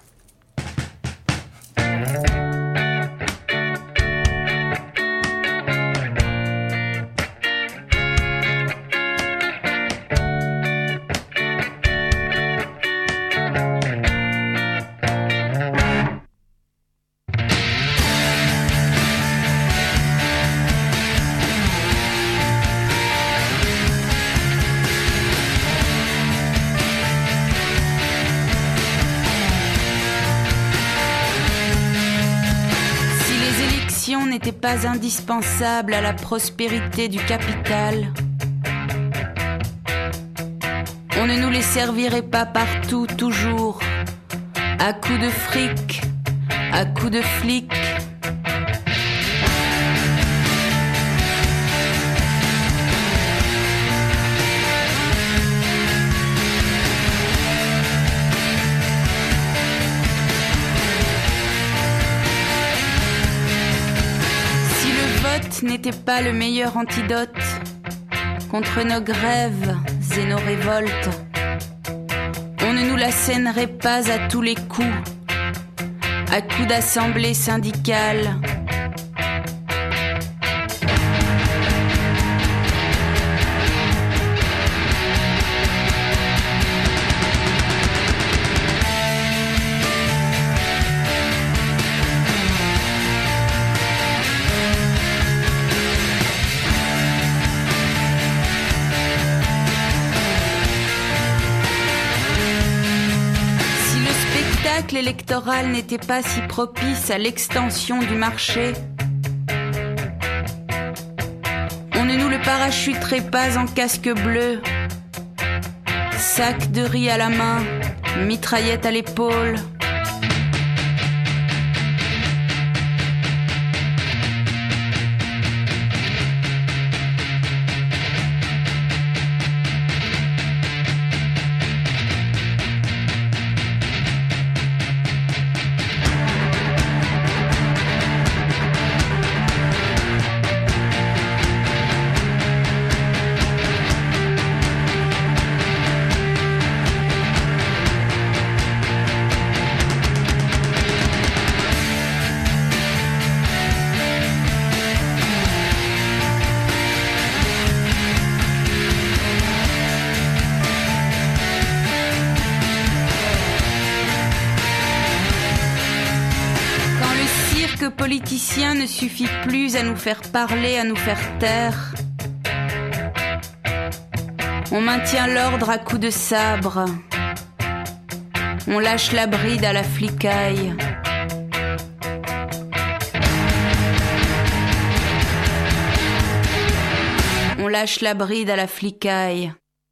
N'était pas indispensable à la prospérité du capital. On ne nous les servirait pas partout, toujours, à coups de fric, à coups de flic. N'était pas le meilleur antidote contre nos grèves et nos révoltes. On ne nous la scènerait pas à tous les coups, à coups d'assemblée syndicale. cycle électoral n'était pas si propice à l'extension du marché, on ne nous le parachuterait pas en casque bleu, sac de riz à la main, mitraillette à l'épaule. Politicien ne suffit plus à nous faire parler, à nous faire taire. On maintient l'ordre à coups de sabre. On lâche la bride à la flicaille. On lâche la bride à la flicaille.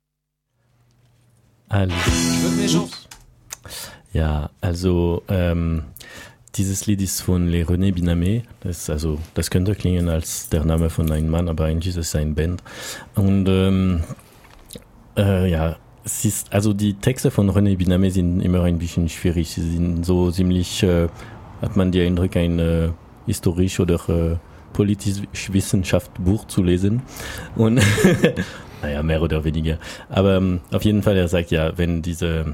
Also, ja, also, ähm, dieses Lied ist von Le René Binamé. Das, also, das könnte klingen als der Name von einem Mann, aber eigentlich ist es eine Band. Und ähm, äh, ja, es ist, also die Texte von René Binamé sind immer ein bisschen schwierig. Sie sind so ziemlich, äh, hat man den Eindruck, ein äh, historisch oder äh, politisch Wissenschaftsbuch zu lesen. Und naja, mehr oder weniger. Aber ähm, auf jeden Fall, er sagt ja, wenn diese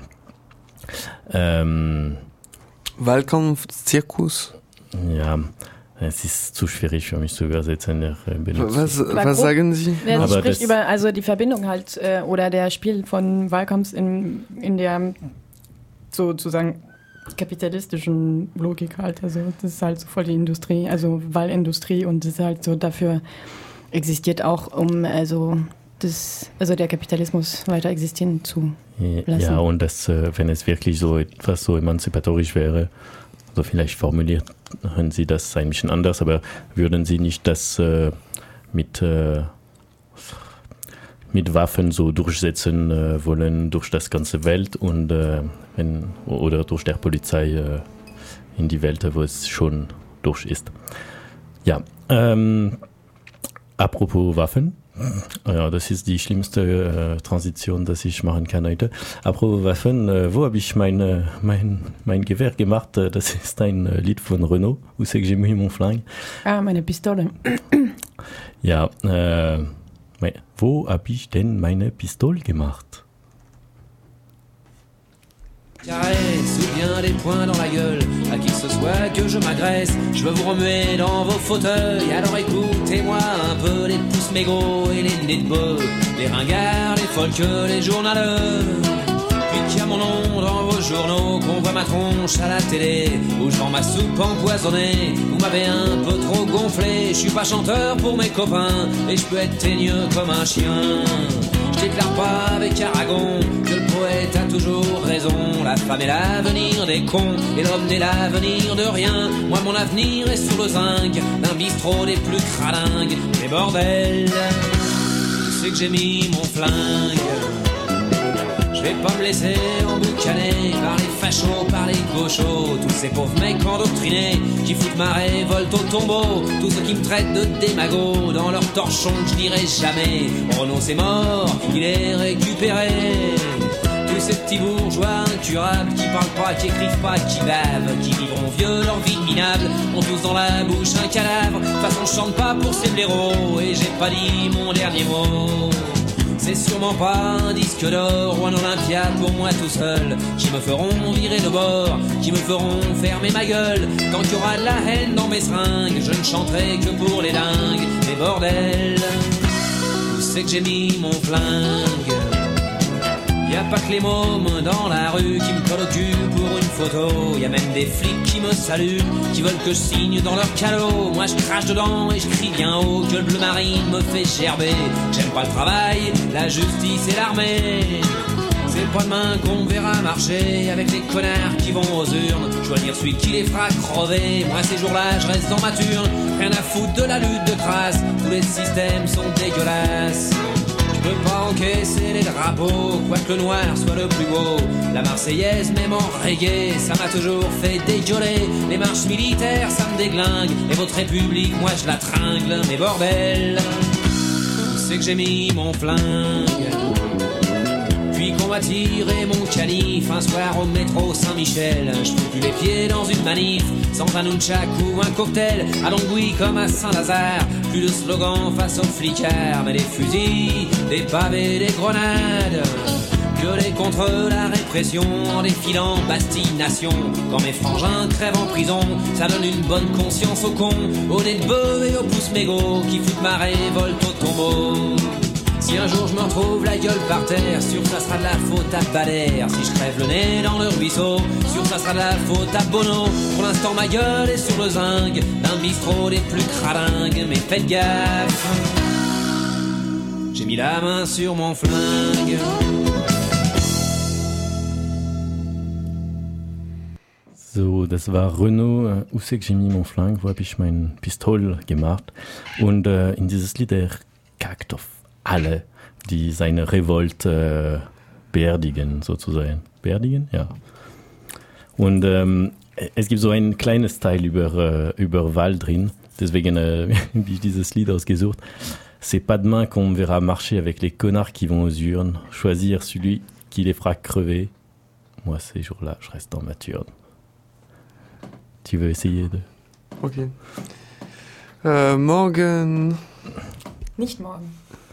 ähm, Wahlkampf-Zirkus. Ja, es ist zu schwierig für mich zu übersetzen. Er benutzt was, was sagen Sie? Der Aber spricht das, über also die Verbindung halt äh, oder der Spiel von Wahlkampfs in, in der sozusagen kapitalistischen Logik halt. Also das ist halt so voll die Industrie, also Wahlindustrie und das ist halt so dafür existiert auch, um also das, also der Kapitalismus weiter existieren zu lassen. Ja, und das, wenn es wirklich so etwas so emanzipatorisch wäre, also vielleicht formulieren Sie das ein bisschen anders, aber würden Sie nicht das äh, mit, äh, mit Waffen so durchsetzen äh, wollen durch das ganze Welt und äh, wenn, oder durch der Polizei äh, in die Welt, wo es schon durch ist. Ja, ähm, apropos Waffen. Ja, das ist die schlimmste äh, Transition, dass ich machen kann heute. Apropos Waffen, äh, wo habe ich mein, äh, mein, mein Gewehr gemacht? Äh, das ist ein äh, Lied von Renault. Où c'est que j'ai mis mon flingue? Ah, meine Pistole. Ja, äh, mais, wo habe ich denn meine Pistole gemacht? Caresse ou bien des poings dans la gueule à qui que ce soit que je m'agresse. Je veux vous remuer dans vos fauteuils. Alors écoutez-moi un peu, les pouces mégots et les nez de bœuf, les ringards, les folles, les journaleux. Puis qu'il y a mon nom dans vos journaux, qu'on voit ma tronche à la télé, où je vends ma soupe empoisonnée. Vous m'avez un peu trop gonflé, je suis pas chanteur pour mes copains, et je peux être teigneux comme un chien. Je déclare pas avec Aragon que le poète a toujours raison. La femme est l'avenir des cons et l'homme n'est l'avenir de rien. Moi mon avenir est sous le zinc d'un bistrot des plus cradingues. Mais bordel, c'est que j'ai mis mon flingue. Je vais pas me laisser emboucaner par les fachos, par les gauchos, tous ces pauvres mecs endoctrinés qui foutent ma révolte au tombeau, tous ceux qui me traitent de démago dans leur torchon que je dirai jamais. Renaud c'est mort, il est récupéré. Tous ces petits bourgeois incurables qui parlent pas, qui écrivent pas, qui bavent, qui vivront vieux leur vie minable, ont tous dans la bouche un cadavre. De toute façon je chante pas pour ces blaireaux et j'ai pas dit mon dernier mot. C'est sûrement pas un disque d'or ou un Olympia pour moi tout seul qui me feront virer de bord, qui me feront fermer ma gueule. Tant qu'il y aura de la haine dans mes seringues, je ne chanterai que pour les dingues. Mais bordel, où c'est que j'ai mis mon flingue? Y a pas que les mômes dans la rue qui me collent au cul pour une photo. Y a même des flics qui me saluent, qui veulent que je signe dans leur calot. Moi je crache dedans et je crie bien haut que le bleu marine me fait gerber. J'aime pas le travail, la justice et l'armée. C'est pas demain qu'on verra marcher avec les connards qui vont aux urnes, choisir celui qui les fera crever. Moi ces jours-là je reste dans ma turne, rien à foutre de la lutte de crasse, tous les systèmes sont dégueulasses. Je peux pas encaisser les drapeaux, quoique le noir soit le plus beau. La Marseillaise même en reggae, ça m'a toujours fait dégueuler. Les marches militaires ça me déglingue, et votre république moi je la tringle. Mais bordel, où c'est que j'ai mis mon flingue? Puis qu'on m'a tiré mon canif un soir au métro Saint-Michel. Je fous plus les pieds dans une manif sans un nunchak ou un cocktail à Longwy comme à Saint-Lazare. Plus de slogans face aux flicards, mais des fusils, des pavés, des grenades. Gueuler contre la répression en défilant Bastille-Nation. Quand mes frangins crèvent en prison, ça donne une bonne conscience aux cons, aux nez de bœuf et aux pouces mégots qui foutent ma révolte au tombeau. Si un jour je me retrouve la gueule par terre, sûr ça sera de la faute à Balère. Si je crève le nez dans le ruisseau, sûr ça sera de la faute à Bono. Pour l'instant ma gueule est sur le zinc d'un bistrot des plus cradingues. Mais faites gaffe, j'ai mis la main sur mon flingue. So, das war Renaud, äh, où c'est que j'ai mis mon flingue, wo hab ich mein Pistol gemacht. Und äh, in dieses Lied er kackt auf alle, die seine Revolte äh, beerdigen, sozusagen. Beerdigen? Ja. Und ähm, es gibt so ein kleines Teil über, äh, über Wahl drin, deswegen äh, habe ich dieses Lied ausgesucht. C'est pas demain qu'on verra marcher avec les connards qui vont aux urnes, choisir celui qui les fera crever. Moi, ces jours-là, je reste dans ma turne. Tu veux essayer de... Okay. Äh, morgen... Nicht morgen.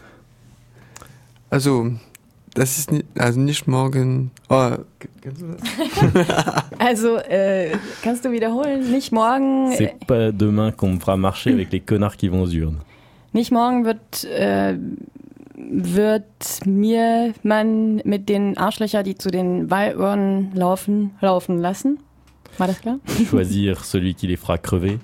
Also, das ist nicht, also nicht morgen. Oh, kannst du das? Also, äh, kannst du wiederholen? Nicht morgen. C'est pas demain qu'on me fera marcher avec les connards qui vont aux urnes. Nicht morgen wird, äh, wird mir man mit den Arschlöcher, die zu den Wahlurnen laufen, laufen lassen. War das klar? Choisir celui qui les fera crever.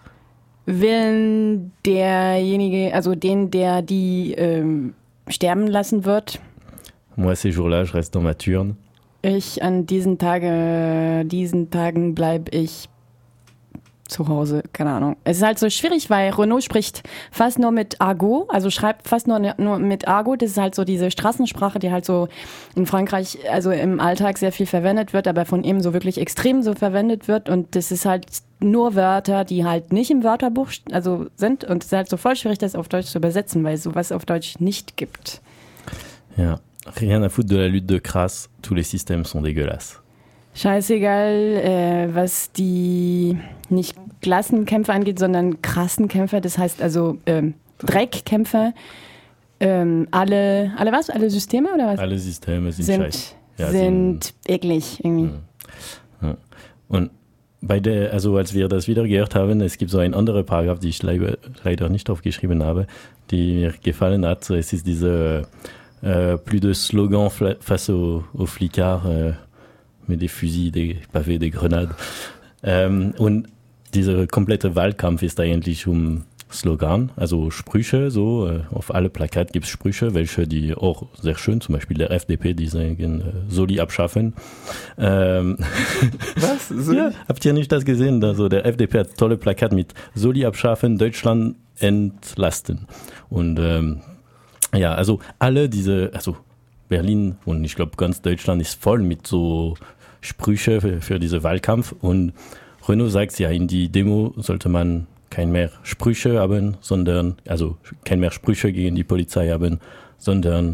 Wenn derjenige, also den, der die ähm, sterben lassen wird. Moi, ces jours-là, je reste dans ma turne. Ich an diesen Tage, diesen Tagen bleibe ich zu Hause, keine Ahnung. Es ist halt so schwierig, weil Renaud spricht fast nur mit Argot, also schreibt fast nur, nur mit Argot. Das ist halt so diese Straßensprache, die halt so in Frankreich, also im Alltag sehr viel verwendet wird, aber von ihm so wirklich extrem so verwendet wird. Und das ist halt nur Wörter, die halt nicht im Wörterbuch also sind. Und es ist halt so voll schwierig, das auf Deutsch zu übersetzen, weil es sowas auf Deutsch nicht gibt. Ja, rien à foutre de la lutte de crasse, tous les systèmes sont dégueulasses. Scheißegal, äh, was die nicht Klassenkämpfer angeht, sondern Krassenkämpfer, das heißt also ähm, Dreckkämpfer. Ähm, alle, alle was? Alle Systeme oder was? Alle Systeme sind, sind scheiße. Ja, sind, sind eklig irgendwie. Ja. Und bei der, also als wir das wieder gehört haben, es gibt so ein anderer Paragraph, die ich leider, leider nicht aufgeschrieben habe, die mir gefallen hat. Es ist diese äh, plus de slogan face aux, aux flicards, äh, mit des Fusils, des Pavés, des Grenades. Ähm, und dieser komplette Wahlkampf ist eigentlich um Slogan, also Sprüche, so, äh, auf alle Plakate gibt es Sprüche, welche die auch sehr schön, zum Beispiel der F D P, die sagen, äh, Soli abschaffen. Ähm, Was? Soli? Ja, habt ihr nicht das gesehen? Also der F D P hat tolle Plakate mit Soli abschaffen, Deutschland entlasten. Und ähm, ja, also alle diese, also Berlin und ich glaube ganz Deutschland ist voll mit so Sprüche für, für diesen Wahlkampf. Und Renaud sagt ja, in die Demo sollte man kein mehr Sprüche haben, sondern, also kein mehr Sprüche gegen die Polizei haben, sondern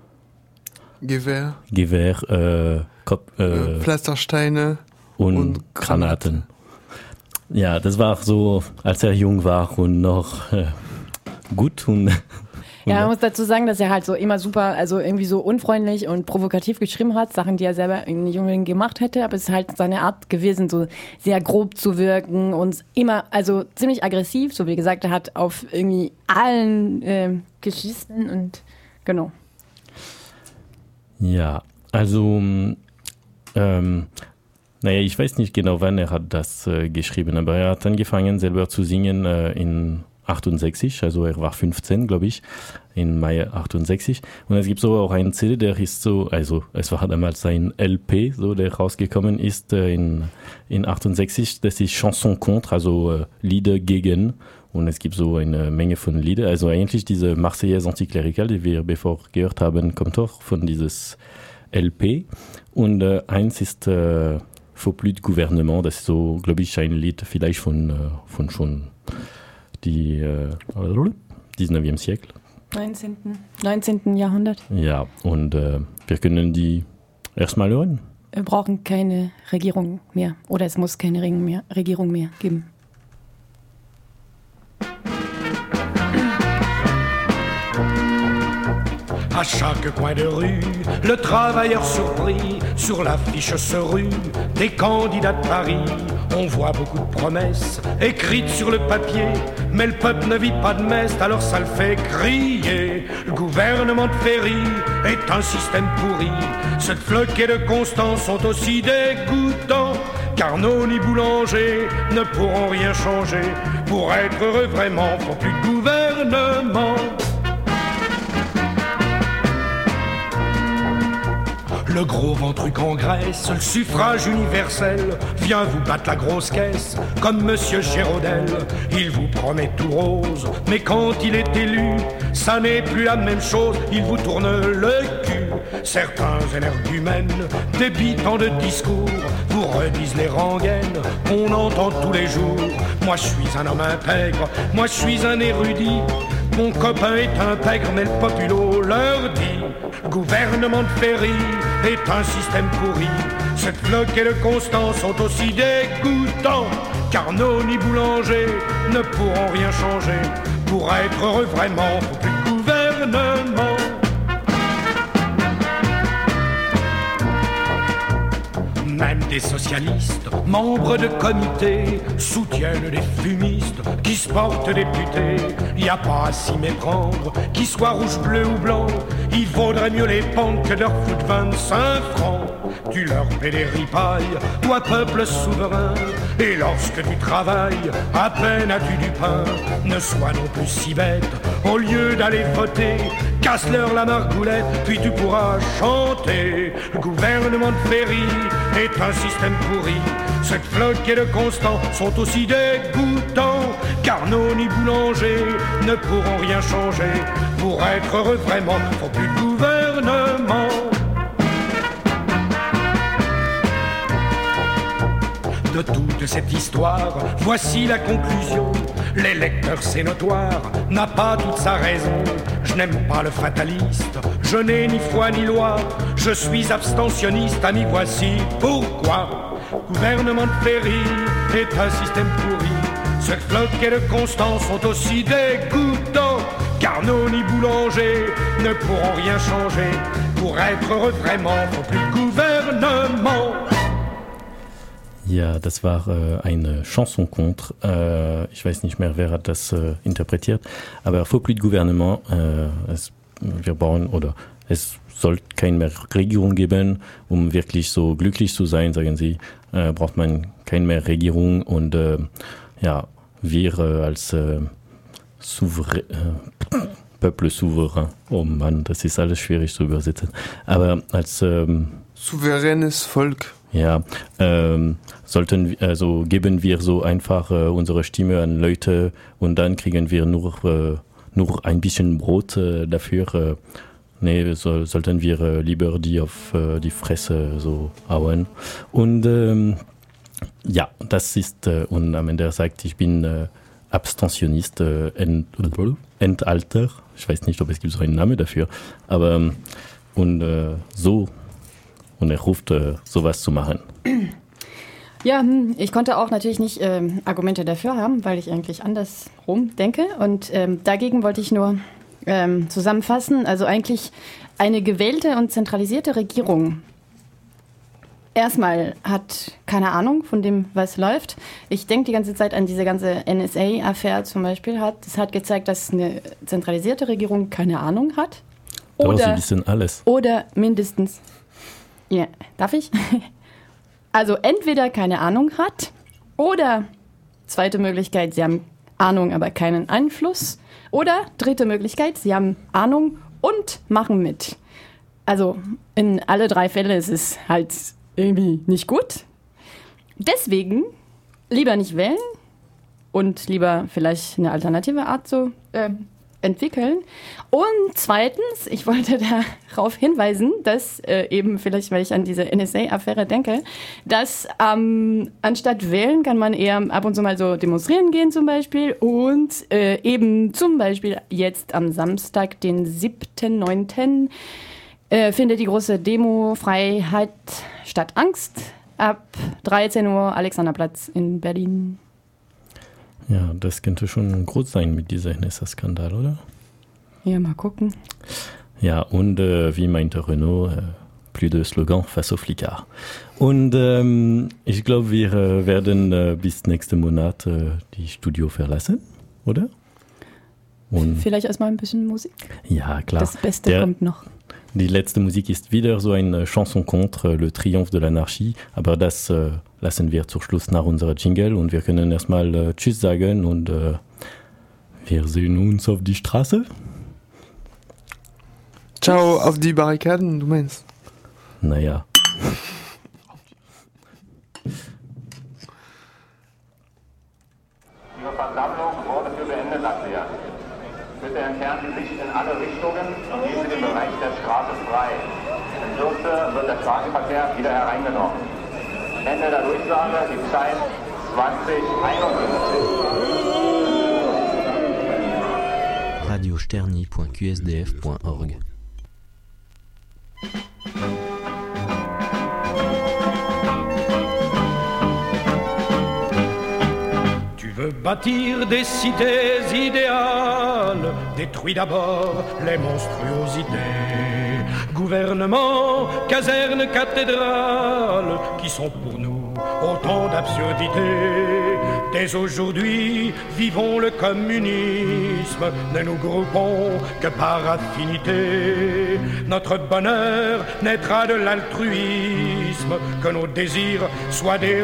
Gewehr, Gewehr, äh, Kop, äh, Pflastersteine und, und Granaten. Ja, das war so, als er jung war und noch äh, gut und ja, man muss dazu sagen, dass er halt so immer super, also irgendwie so unfreundlich und provokativ geschrieben hat, Sachen, die er selber nicht unbedingt gemacht hätte, aber es ist halt seine Art gewesen, so sehr grob zu wirken und immer, also ziemlich aggressiv, so wie gesagt, er hat auf irgendwie allen äh, geschissen und genau. Ja, also ähm, naja, ich weiß nicht genau, wann er hat das äh, geschrieben, aber er hat angefangen selber zu singen äh, in achtundsechzig, also er war fünfzehn, glaube ich, in Mai achtundsechzig. Und es gibt so auch einen C D, der ist so, also es war damals ein L P, so, der rausgekommen ist äh, in, in achtundsechzig, das ist Chanson contre, also äh, Lieder gegen. Und es gibt so eine Menge von Lieder. Also eigentlich diese Marseillaise Antiklerikal, die wir bevor gehört haben, kommt auch von dieses L P. Und äh, eins ist äh, Faut plus de gouvernement, das ist so, glaube ich, ein Lied vielleicht von, äh, von schon die äh, dix-neuvième Siècle. neunzehnten. neunzehnten. Jahrhundert. Ja, und äh, wir können die erstmal hören. Wir brauchen keine Regierung mehr. Oder es muss keine Regierung mehr, Regierung mehr geben. À chaque coin de rue, le travailleur surpris, sur l'affiche se rue, des candidats de Paris. On voit beaucoup de promesses écrites sur le papier, mais le peuple ne vit pas de messe, alors ça le fait crier. Le gouvernement de Ferry est un système pourri, cette floquée de Constance sont aussi dégoûtants. Carnot ni Boulanger ne pourront rien changer, pour être heureux vraiment, faut plus de gouvernement. Le gros ventruc en Grèce, le suffrage universel vient vous battre la grosse caisse comme Monsieur Géraudel. Il vous promet tout rose, mais quand il est élu, ça n'est plus la même chose, il vous tourne le cul. Certains énergumènes, débitants de discours, vous redisent les rengaines qu'on entend tous les jours. Moi je suis un homme intègre, moi je suis un érudit, mon copain est intègre, mais le populo leur dit gouvernement de Ferry est un système pourri. Cette floque et le Constant sont aussi dégoûtants. Carnot ni Boulanger ne pourront rien changer. Pour être heureux vraiment, faut plus de gouvernement. Même des socialistes, membres de comités, soutiennent les fumistes qui se portent députés. Y a pas à s'y méprendre, qu'ils soient rouge, bleu ou blanc. Il vaudrait mieux les pendre que de leur foutre vingt-cinq francs. Tu leur paies des ripailles, toi peuple souverain. Et lorsque tu travailles, à peine as-tu du pain. Ne sois non plus si bête, au lieu d'aller voter, casse-leur la margoulette, puis tu pourras chanter. Le gouvernement de Ferry est un système pourri. Cette floque et le Constant sont aussi dégoûtants. Carnot ni Boulanger ne pourront rien changer. Pour être heureux vraiment, faut plus de gouvernement. De toute cette histoire, voici la conclusion. L'électeur, c'est notoire, n'a pas toute sa raison. Je n'aime pas le fataliste, je n'ai ni foi ni loi. Je suis abstentionniste, ami, voici pourquoi. Gouvernement de Ferry est un système pourri. Cette flotte et le Constant sont aussi dégoûtants. Carnot ni Boulanger ne pourront rien changer. Pour être heureux vraiment, faut plus de gouvernement. Ja, das war äh, eine Chanson contre. Äh, ich weiß nicht mehr, wer hat das äh, interpretiert. Aber Faut plus de gouvernement. Äh, es, wir bauen oder es soll keine mehr Regierung geben, um wirklich so glücklich zu sein, sagen sie. Äh, braucht man keine mehr Regierung und äh, ja, wir äh, als äh, Souverän, äh, Peuple souverain. Oh Mann, das ist alles schwierig zu übersetzen. Aber als ähm, souveränes Volk. Ja, ähm, sollten also geben wir so einfach äh, unsere Stimme an Leute und dann kriegen wir nur äh, nur ein bisschen Brot äh, dafür. Äh, nee, so, sollten wir äh, lieber die auf äh, die Fresse so hauen. Und ähm, ja, das ist äh, und am Ende sagt, ich bin äh, Abstentionist, äh, ent, Entalter. Ich weiß nicht, ob es gibt so einen Namen dafür, aber und äh, so. Und er ruft, äh, sowas zu machen. Ja, ich konnte auch natürlich nicht ähm, Argumente dafür haben, weil ich eigentlich andersrum denke. Und ähm, dagegen wollte ich nur ähm, zusammenfassen. Also eigentlich eine gewählte und zentralisierte Regierung. Erstmal hat keine Ahnung von dem, was läuft. Ich denke die ganze Zeit an diese ganze N S A-Affäre zum Beispiel. Hat. Das hat gezeigt, dass eine zentralisierte Regierung keine Ahnung hat. Oder, sie wissen alles. Oder mindestens... Ja, darf ich? Also entweder keine Ahnung hat oder zweite Möglichkeit, sie haben Ahnung, aber keinen Einfluss. Oder dritte Möglichkeit, sie haben Ahnung und machen mit. Also in alle drei Fälle ist es halt irgendwie nicht gut. Deswegen lieber nicht wählen und lieber vielleicht eine alternative Art so äh, entwickeln. Und zweitens, ich wollte darauf hinweisen, dass äh, eben vielleicht, weil ich an diese N S A-Affäre denke, dass ähm, anstatt wählen kann man eher ab und zu mal so demonstrieren gehen zum Beispiel und äh, eben zum Beispiel jetzt am Samstag, den siebten neunten äh, findet die große Demo Freiheit statt Angst ab dreizehn Uhr Alexanderplatz in Berlin. Ja, das könnte schon groß sein mit dieser N S A-Skandal, oder? Ja, mal gucken. Ja, und äh, wie meinte Renaud, äh, plus de Slogan face aux flicards. Und ähm, ich glaube, wir äh, werden äh, bis nächsten Monat äh, die Studio verlassen, oder? Und vielleicht erstmal ein bisschen Musik. Ja, klar. Das Beste Der, kommt noch. Die letzte Musik ist wieder so eine Chanson contre le Triomphe de l'Anarchie, aber das äh, lassen wir zum Schluss nach unserer Jingle und wir können erstmal äh, Tschüss sagen und äh, wir sehen uns auf die Straße. Ciao, auf die Barrikaden, du meinst? Naja. Ihre Versammlung wurde für beendet erklärt. Bitte entfernen Sie sich in alle Richtungen und gehen Sie den Bereich der Straße frei. In Kürze wird der Straßenverkehr wieder hereingenommen. Ende der Durchsage, die Zeit zwanzig einundfünfzig. radio sterny point q s d f point org Tu veux bâtir des cités idéales, détruis d'abord les monstruosités. Gouvernement, caserne, cathédrale, qui sont pour nous autant d'absurdités. Dès aujourd'hui, vivons le communisme, ne nous groupons que par affinité. Notre bonheur naîtra de l'altruisme, que nos désirs soient des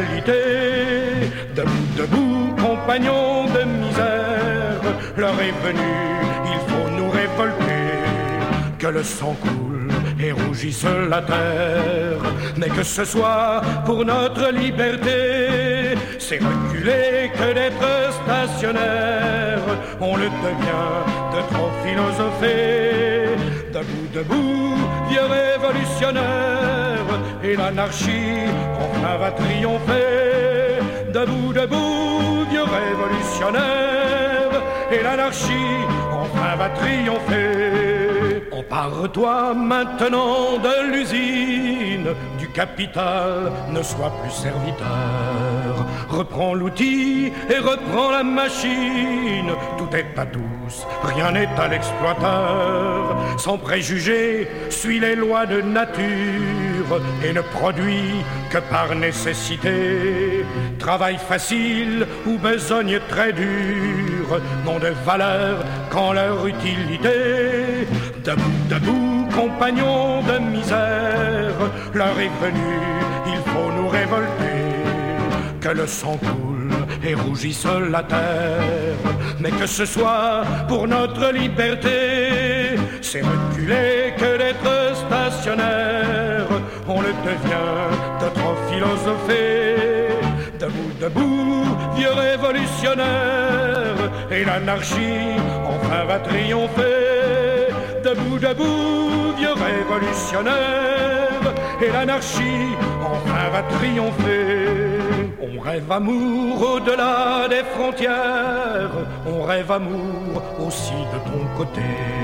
réalités. Debout, debout, compagnons de misère, l'heure est venue, il faut nous révolter. Que le sang coule et rougisse la terre, mais que ce soit pour notre liberté. C'est reculer que d'être stationnaire, on le devient de trop philosopher. Debout, debout, vieux révolutionnaire, et l'anarchie enfin va triompher. Debout, debout, vieux révolutionnaire, et l'anarchie enfin va triompher. Empare-toi maintenant de l'usine, du capital, ne sois plus serviteur. Reprends l'outil et reprends la machine, tout est à tous, rien n'est à l'exploiteur. Sans préjugés, suis les lois de nature et ne produis que par nécessité. Travail facile ou besogne très dure n'ont de valeur qu'en leur utilité. Debout, debout, compagnons de misère, l'heure est venue, il faut nous révolter. Que le sang coule et rougisse la terre, mais que ce soit pour notre liberté. C'est reculer que d'être stationnaire, on le devient de trop philosopher. Debout, debout, vieux révolutionnaire, et l'anarchie enfin va triompher. Debout, debout, vieux révolutionnaire, et l'anarchie enfin va triompher. On rêve amour au-delà des frontières, on rêve amour aussi de ton côté.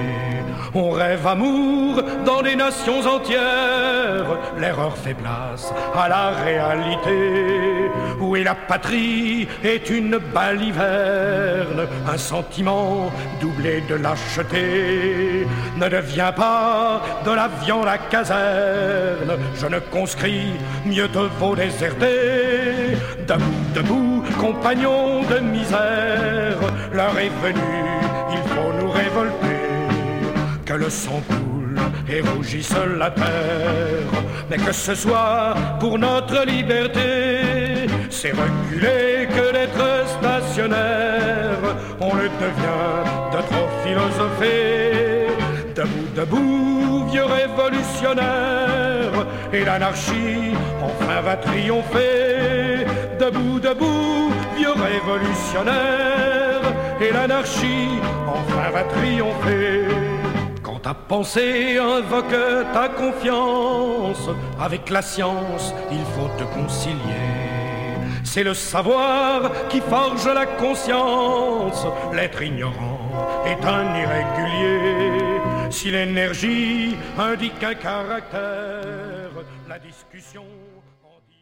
On rêve amour dans des nations entières, l'erreur fait place à la réalité. Où est la patrie est une baliverne, un sentiment doublé de lâcheté. Ne deviens pas de la viande à caserne, je ne conscris, mieux te vaut déserter. Debout, debout, compagnons de misère, l'heure est venue, il faut nous révolter. Que le sang coule et rougisse la terre, mais que ce soit pour notre liberté. C'est reculer que d'être stationnaire, révolutionnaire, on le devient de trop philosopher. Debout, debout, vieux révolutionnaire, et l'anarchie enfin va triompher. Debout, debout, vieux révolutionnaire, et l'anarchie enfin va triompher. Quand ta pensée invoque ta confiance, avec la science il faut te concilier. C'est le savoir qui forge la conscience, l'être ignorant est un irrégulier. Si l'énergie indique un caractère, la discussion en dit...